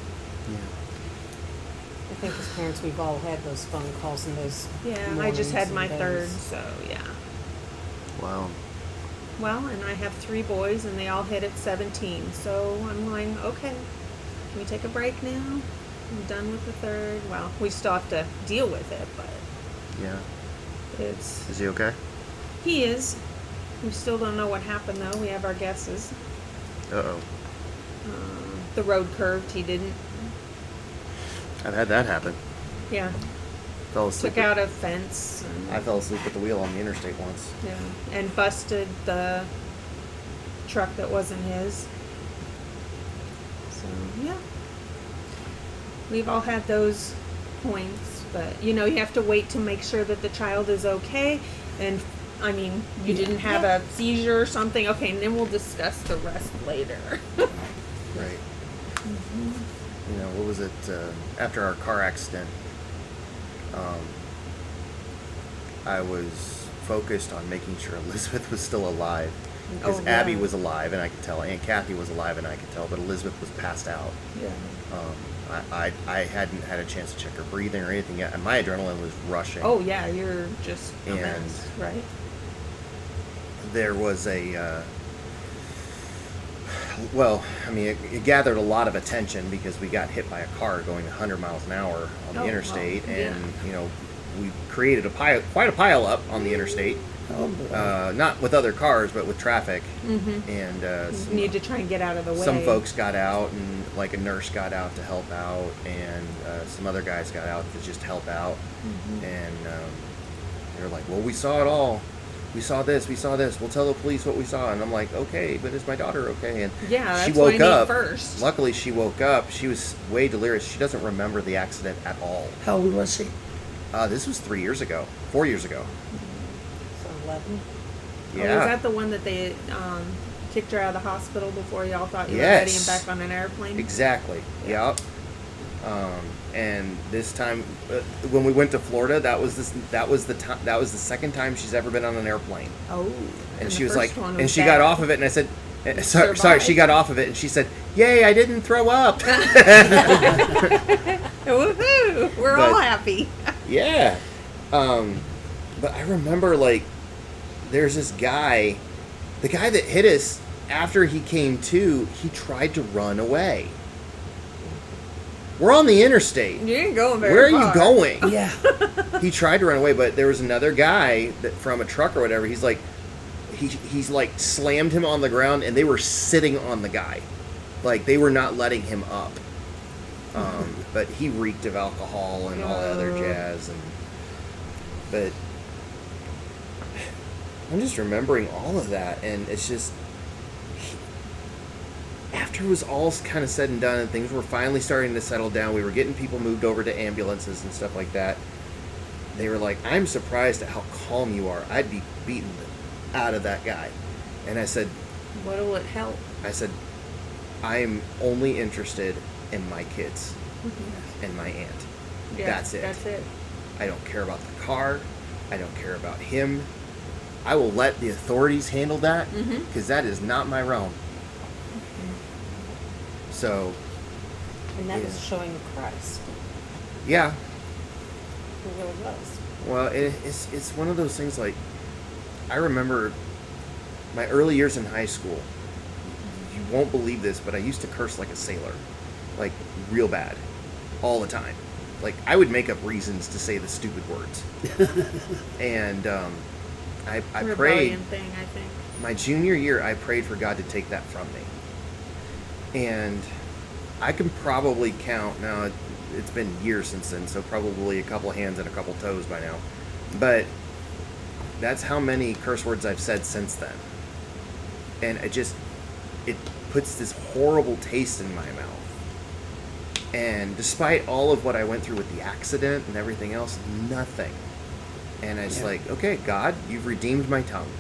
I think as parents, we've all had those phone calls and those. Yeah, I just mornings had and my days. third, so yeah. Wow. Well, and I have three boys, and they all hit at seventeen. So I'm going, okay, can we take a break now? I'm done with the third. Well, we still have to deal with it, but Yeah. it's Is he okay? he is. We still don't know what happened though. We have our guesses. Uh oh. Um, the road curved. He didn't. I've had that happen. Yeah. Fell asleep. took out a fence. And, I fell asleep at the wheel on the interstate once. yeah, and busted the truck that wasn't his. So yeah, we've all had those points, but you know, you have to wait to make sure that the child is okay. And I mean, you didn't have a seizure or something. Okay, and then we'll discuss the rest later. Right. You know, what was it? Uh, after our car accident, um, I was focused on making sure Elizabeth was still alive. Because Oh, yeah. Abby was alive, and I could tell. Aunt Kathy was alive, and I could tell. But Elizabeth was passed out. Yeah. Um, I, I, I hadn't had a chance to check her breathing or anything yet. And my adrenaline was rushing. Oh yeah, you're just a And- mess, right? There was a... Uh, well, I mean, it, it gathered a lot of attention because we got hit by a car going one hundred miles an hour on the Oh, interstate. wow. And, Yeah. you know, we created a pile, quite a pile up on the interstate. Oh, boy. Uh, not with other cars, but with traffic. Mm-hmm. And uh, You some, need to try and get out of the way. some folks got out, and like a nurse got out to help out, and uh, some other guys got out to just help out. Mm-hmm. And um, they were like, well, we saw it all. We saw this, we saw this. We'll tell the police what we saw. And I'm like, okay, but is my daughter okay? And Yeah, that's she what I woke need up. first. Luckily, she woke up. She was way delirious. She doesn't remember the accident at all. How old was she? Uh, this was three years ago, four years ago. So eleven. Oh, Yeah. was that the one that they um, kicked her out of the hospital before y'all thought you were Yes. ready and back on an airplane? Exactly. Yep. Um, and this time, uh, when we went to Florida, that was this. That was the time. That was the second time she's ever been on an airplane. Oh. And the she was first like, one and was she bad. got off of it, and I said, uh, sorry, survived. sorry, she got off of it, and she said, "Yay, I didn't throw up." Woohoo! We're But- all happy. Yeah. Um, but I remember, like, there's this guy, the guy that hit us after he came to, he tried to run away. We're on the interstate. You ain't going very Where are far. you going? Yeah. He tried to run away, but there was another guy that from a truck or whatever. He's like, he he's like slammed him on the ground, and they were sitting on the guy, like they were not letting him up. Um, but he reeked of alcohol and all that other Oh. jazz, and but I'm just remembering all of that, and it's just after it was all kind of said and done, and things were finally starting to settle down. We were getting people moved over to ambulances and stuff like that. They were like, "I'm surprised at how calm you are. I'd be beaten out of that guy." And I said, What'll it help? I said, I am only interested in my kids and my aunt. Yeah, That's it. That's it. I don't care about the car. I don't care about him. I will let the authorities handle that because Mhm. that is not my realm. So, And that Yeah. was showing Christ. yeah. It really was. Well, it, it's it's one of those things. Like, I remember my early years in high school. You won't believe this, but I used to curse like a sailor, like real bad, all the time. Like I would make up reasons to say the stupid words, and um, I I prayed. Rebellion thing, I think. My junior year, I prayed for God to take that from me, and I can probably count now. It, it's been years since then, so probably a couple hands and a couple toes by now. But that's how many curse words I've said since then. And it just, it puts this horrible taste in my mouth. And despite all of what I went through with the accident and everything else, nothing. And it's Yeah. like, okay, God, you've redeemed my tongue.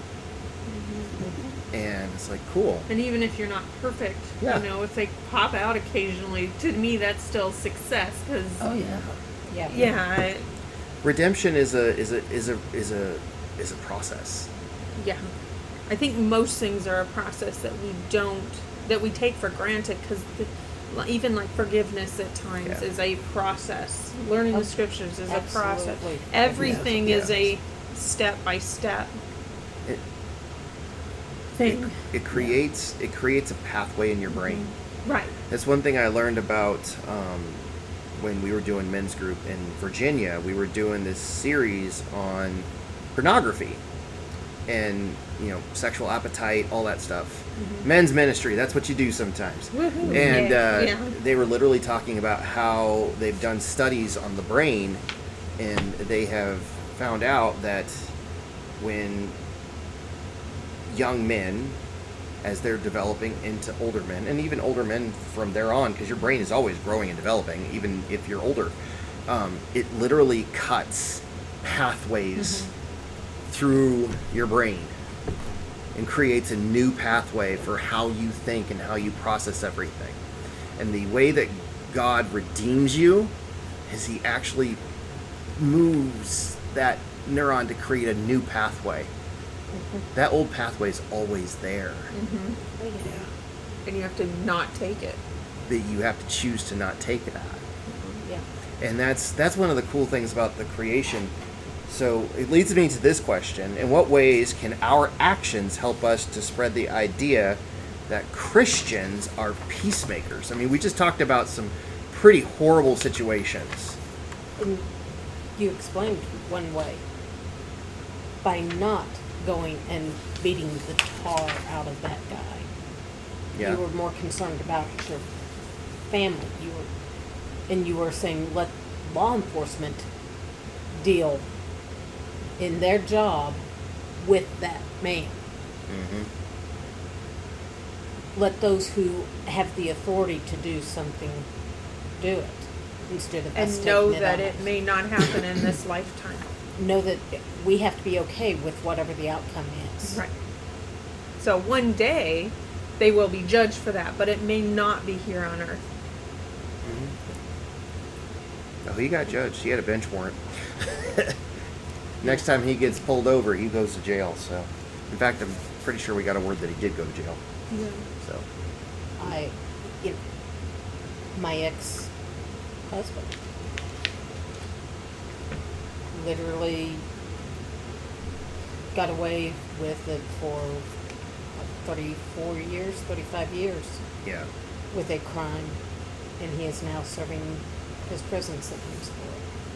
And it's like, cool. And even if you're not perfect, Yeah. you know, if they pop out occasionally, to me that's still success. Because Oh, yeah. Yeah. yeah, I, Redemption is a is a is a is a is a process. yeah, I think most things are a process that we don't that we take for granted. Because even like forgiveness at times Yeah. is a process. Learning Oh, the scriptures is a process. absolutely. Everything Yeah. is a step by step It, it, thing. it creates it creates a pathway in your brain. Right. That's one thing I learned about um, when we were doing men's group in Virginia. We were doing this series on pornography and, you know, sexual appetite, all that stuff. Men's ministry, that's what you do sometimes. Woohoo. And Yeah, uh, yeah. they were literally talking about how they've done studies on the brain and they have found out that when young men, as they're developing into older men, and even older men from there on, because your brain is always growing and developing, even if you're older, um, it literally cuts pathways mm-hmm. through your brain and creates a new pathway for how you think and how you process everything. And the way that God redeems you is he actually moves that neuron to create a new pathway. Mm-hmm. That old pathway is always there. Mm-hmm. Oh, yeah. And you have to not take it. That you have to choose to not take it at. Mm-hmm. Yeah. And that's that's one of the cool things about the creation. So it leads me to this question: in what ways can our actions help us to spread the idea that Christians are peacemakers? I mean, we just talked about some pretty horrible situations. And you explained one way. By not going and beating the tar out of that guy. Yeah. You were more concerned about your family. You were, and you were saying let law enforcement deal in their job with that man. Mm-hmm. Let those who have the authority to do something do it instead of us And know taking it that on it us. may not happen in this lifetime. Know that we have to be okay with whatever the outcome is. Right. So one day they will be judged for that, but it may not be here on earth. Mm-hmm. Oh, he got judged. He had a bench warrant. Next time he gets pulled over, he goes to jail. So, in fact, I'm pretty sure we got a word that he did go to jail. Yeah. So, I, you know, my ex-husband literally got away with it for thirty-four years, thirty-five years yeah. with a crime, and he is now serving his prison sentence for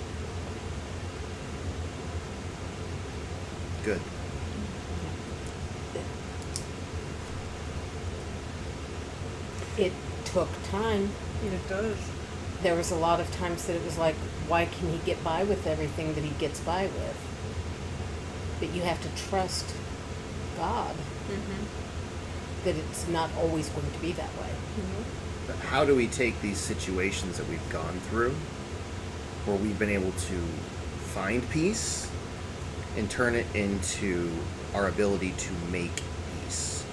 it. Good. It took time. It does. There was a lot of times that it was like, why can he get by with everything that he gets by with? But you have to trust God Mm-hmm. that it's not always going to be that way. Mm-hmm. But how do we take these situations that we've gone through, where we've been able to find peace, and turn it into our ability to make peace?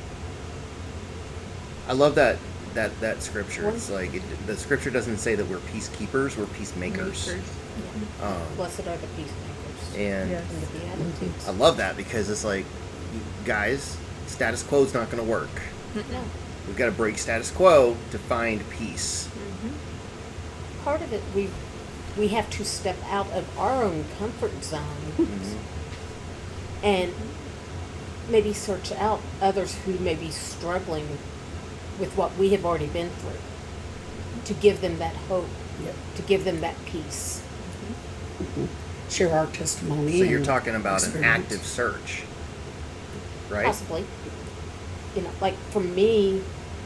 I love that that that scripture. It's like it, the scripture doesn't say that we're peacekeepers; we're peacemakers. Makers. Yeah. Um, Blessed are the peacemakers. and Yes. And the Beatitudes. I love that because it's like, you guys, status quo's not going to work. No. We've got to break status quo to find peace. Mm-hmm. Part of it, we we have to step out of our own comfort zone Mhm. and maybe search out others who may be struggling with what we have already been through, to give them that hope, Yep. to give them that peace. Mm-hmm. Share our testimony. So you're and talking about an experience. active search, right? Possibly. You know, like for me,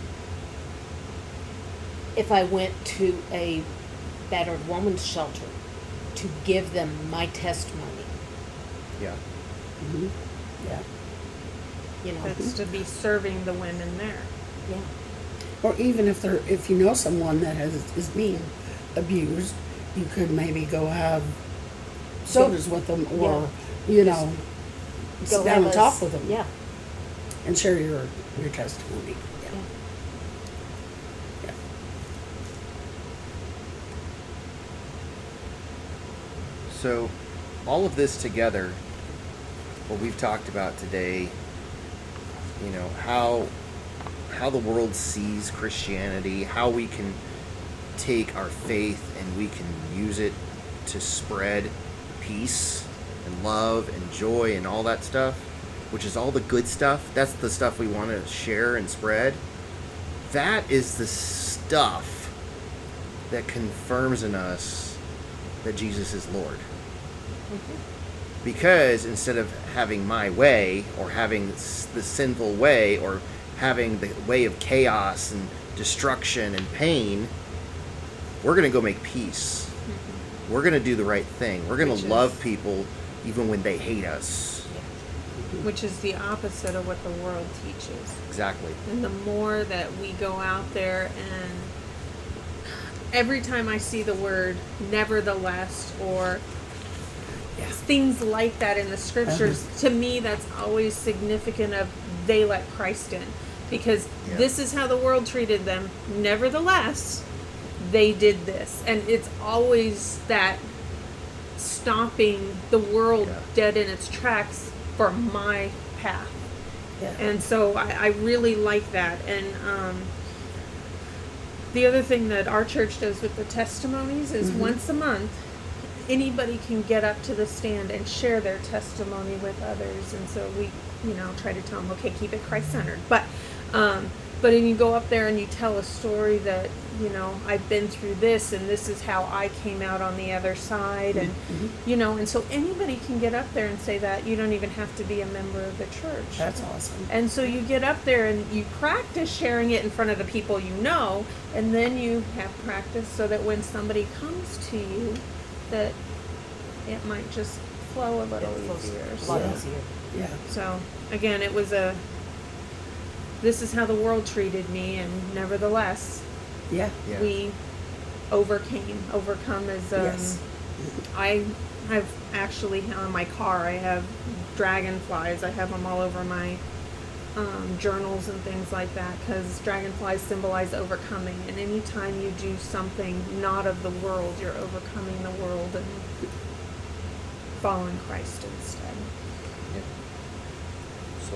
if I went to a battered woman's shelter to give them my testimony, Yeah. Mhm. Yeah. you know, That's to be serving the women there. yeah. Or even if they're, if you know someone that has is being abused, you could maybe go have sodas with them, or you know, Go sit down have and us- talk with them, Yeah. and share your your testimony. Yeah. Yeah. Yeah. So, all of this together, what we've talked about today, you know, how how the world sees Christianity, how we can take our faith and we can use it to spread peace and love and joy and all that stuff, which is all the good stuff. That's the stuff we want to share and spread. That is the stuff that confirms in us that Jesus is Lord. Because instead of having my way, or having s- the sinful way, or having the way of chaos and destruction and pain, we're going to go make peace. we're going to do the right thing. We're going Which to is- love people even when they hate us. Which is the opposite of what the world teaches. Exactly. And the more that we go out there, and every time I see the word nevertheless or Yeah. things like that in the scriptures, to me that's always significant of they let Christ in. Because Yeah. this is how the world treated them. Nevertheless, they did this. And it's always that stopping the world Yeah. dead in its tracks for my path. Yeah. And so I, I really like that. And um, the other thing that our church does with the testimonies is Mhm. once a month, anybody can get up to the stand and share their testimony with others. And so we, you know, try to tell them, okay, keep it Christ-centered. But, um, but then you go up there and you tell a story that, you know, I've been through this and this is how I came out on the other side. And, Mhm. you know, and so anybody can get up there and say that. You don't even have to be a member of the church. That's awesome. And so you get up there and you practice sharing it in front of the people you know, and then you have practice so that when somebody comes to you, that it might just flow a little It flows easier. a lot So, easier. Yeah. so again, it was a, this is how the world treated me, and nevertheless, Yeah. Yeah. we overcame. Overcome is, um, Yes. I have actually on my car, I have dragonflies. I have them all over my um, journals and things like that, because dragonflies symbolize overcoming. And anytime you do something not of the world, you're overcoming the world and following Christ instead. Yeah. So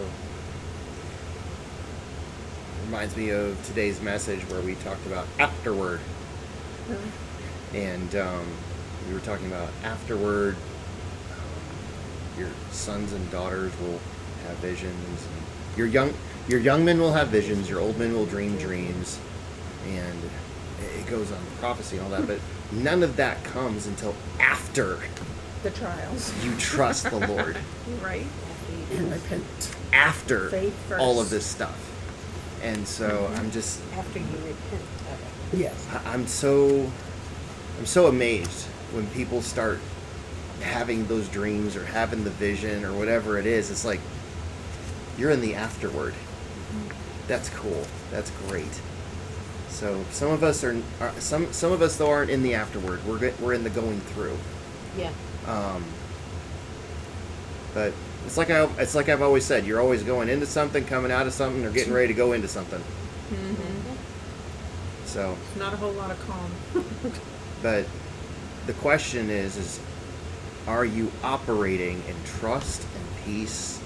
reminds me of today's message where we talked about afterward, Really. and um, we were talking about afterward. Um, your sons and daughters will have visions. And your young your young men will have visions. Your old men will dream dreams, and it goes on prophecy and all that. But none of that comes until after The trials, you trust the Lord. right? And repent. After Faith first. all of this stuff. And so I'm just After you repent of it. Yes. I- I'm so I'm so amazed when people start having those dreams or having the vision or whatever it is. It's like you're in the afterward. That's cool. That's great. So some of us are, are some some of us though aren't in the afterward. We're go- we're in the going through. Yeah. Um, but it's like I it's like I've always said. You're always going into something, coming out of something, or getting ready to go into something. Mm-hmm. So. Not a whole lot of calm. But the question is, is are you operating in trust and peace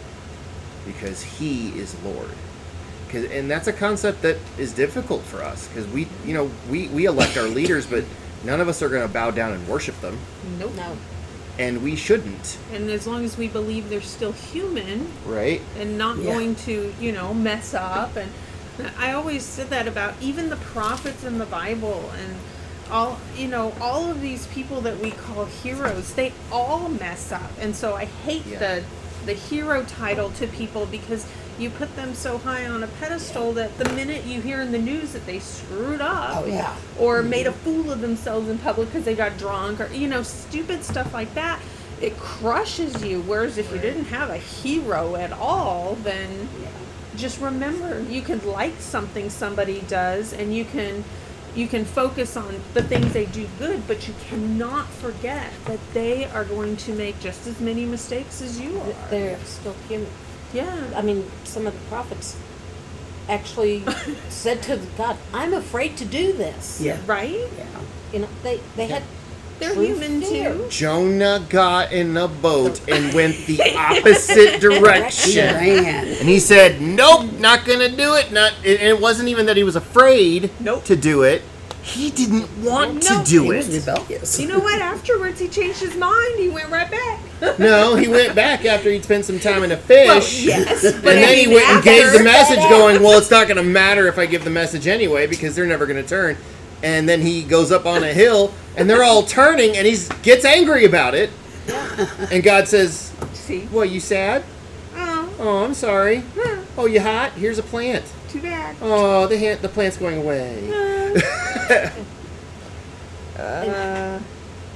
because He is Lord? 'Cause, and that's a concept that is difficult for us because we, you know, we, we elect our leaders, but none of us are going to bow down and worship them, Nope. No. and we shouldn't, And as long as we believe they're still human right? and not Yeah. going to, you know, mess up. And I always said that about even the prophets in the Bible and all, you know, all of these people that we call heroes, they all mess up. And so I hate Yeah. the the hero title to people because you put them so high on a pedestal that the minute you hear in the news that they screwed up Oh, yeah. or made a fool of themselves in public because they got drunk or, you know, stupid stuff like that, it crushes you. Whereas if you didn't have a hero at all, then Yeah. just remember you can like something somebody does and you can you can focus on the things they do good, but you cannot forget that they are going to make just as many mistakes as you are. They're still human. Yeah. I mean, some of the prophets actually said to God, "I'm afraid to do this." Yeah. Right? Yeah. You know, they they had They're true human fear. too. Jonah got in a boat and went the opposite He direction. ran. And he said, "Nope, not gonna do it." Not, and it wasn't even that he was afraid Nope. to do it. He didn't want to Nope. do He it. was rebellious. You know what? Afterwards, he changed his mind. He went right back. No, he went back after he'd spent some time in a fish. Yes, And then he went and gave the message going, well, it's not going to matter if I give the message anyway because they're never going to turn. And then he goes up on a hill and they're all turning and he gets angry about it. And God says, See? what, you sad? Oh, Oh, I'm sorry. huh, Oh, you hot? Here's a plant. too bad. Oh, the, hand, the plant's going away. Uh,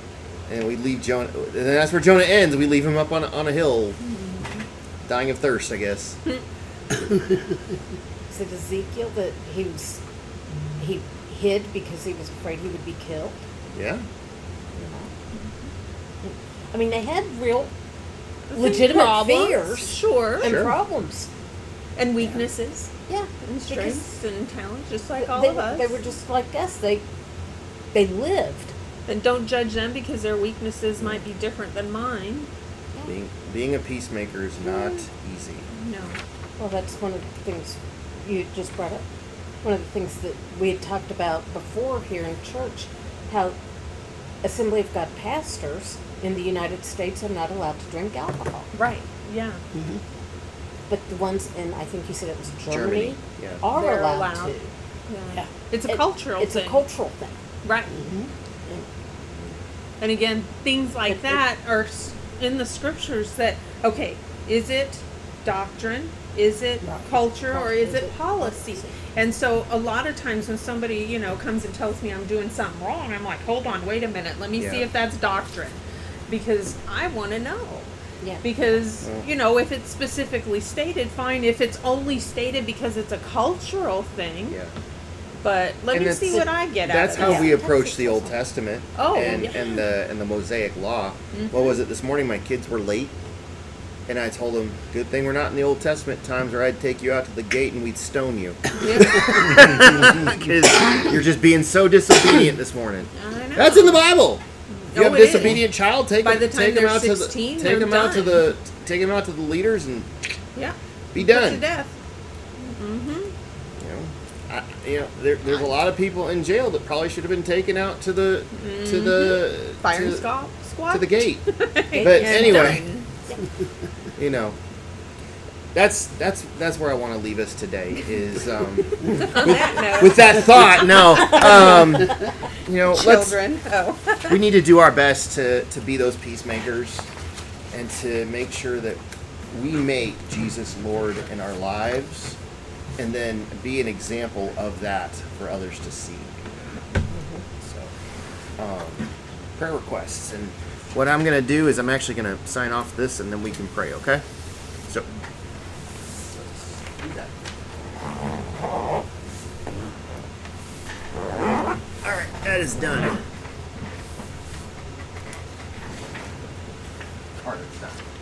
and we leave Jonah. And that's where Jonah ends. We leave him up on a, on a hill, dying of thirst, I guess. Is it Ezekiel that he was he hid because he was afraid he would be killed? Yeah. I mean, they had real, legitimate Problems, fears sure, and Sure. problems. and weaknesses, Yeah, and strengths and talents, just like all they, of us. they were just like us. They they lived. And don't judge them because their weaknesses might be different than mine. Being being a peacemaker is not easy. No. Well, that's one of the things you just brought up. One of the things that we had talked about before here in church, how Assembly of God pastors in the United States are not allowed to drink alcohol. Right. Yeah. But the ones in, I think you said it was Germany, Germany, yeah. are They're allowed, allowed. to. Yeah. Yeah. It's a It- cultural It's thing. a cultural thing. Right. And And again, things like It- it- that are s- in the scriptures that, okay, is it doctrine? Is it Right. culture or is Is it it policy? policy? And so a lot of times when somebody, you know, comes and tells me I'm doing something wrong, I'm like, hold on, wait a minute. Let me see Yeah. if that's doctrine. Because I want to know. Yeah. Because, Well- you know, if it's specifically stated, fine. If it's only stated because it's a cultural thing, Yeah. but let And me that's- see what I get That's out of how it. we Yeah. approach the Old Testament. Oh, and, yeah. and the and the Mosaic Law. What was it this morning? My kids were late, and I told them, "Good thing we're not in the Old Testament times, or I'd take you out to the gate and we'd stone you Yeah. because you're just being so disobedient this morning." I know. That's in the Bible. If you Oh, have it is. disobedient child, take By them, the time take them they're out to sixteen, the they're take them out to done. the take them out to the leaders and Yeah. be Put to done. death. Mm-hmm. You know, I, you know, there, there's a lot of people in jail that probably should have been taken out to the to the Fire to, squad. Squad. to the gate. But And anyway, done. you know, that's that's that's where I want to leave us today. Is um, On that note, with that thought. No, um, you know, let's children. Oh. we need to do our best to to be those peacemakers and to make sure that we make Jesus Lord in our lives, and then be an example of that for others to see. So, um, prayer requests, and what I'm going to do is I'm actually going to sign off this, and then we can pray. Okay? So, let's do that. All right, that is done. Part of it's done.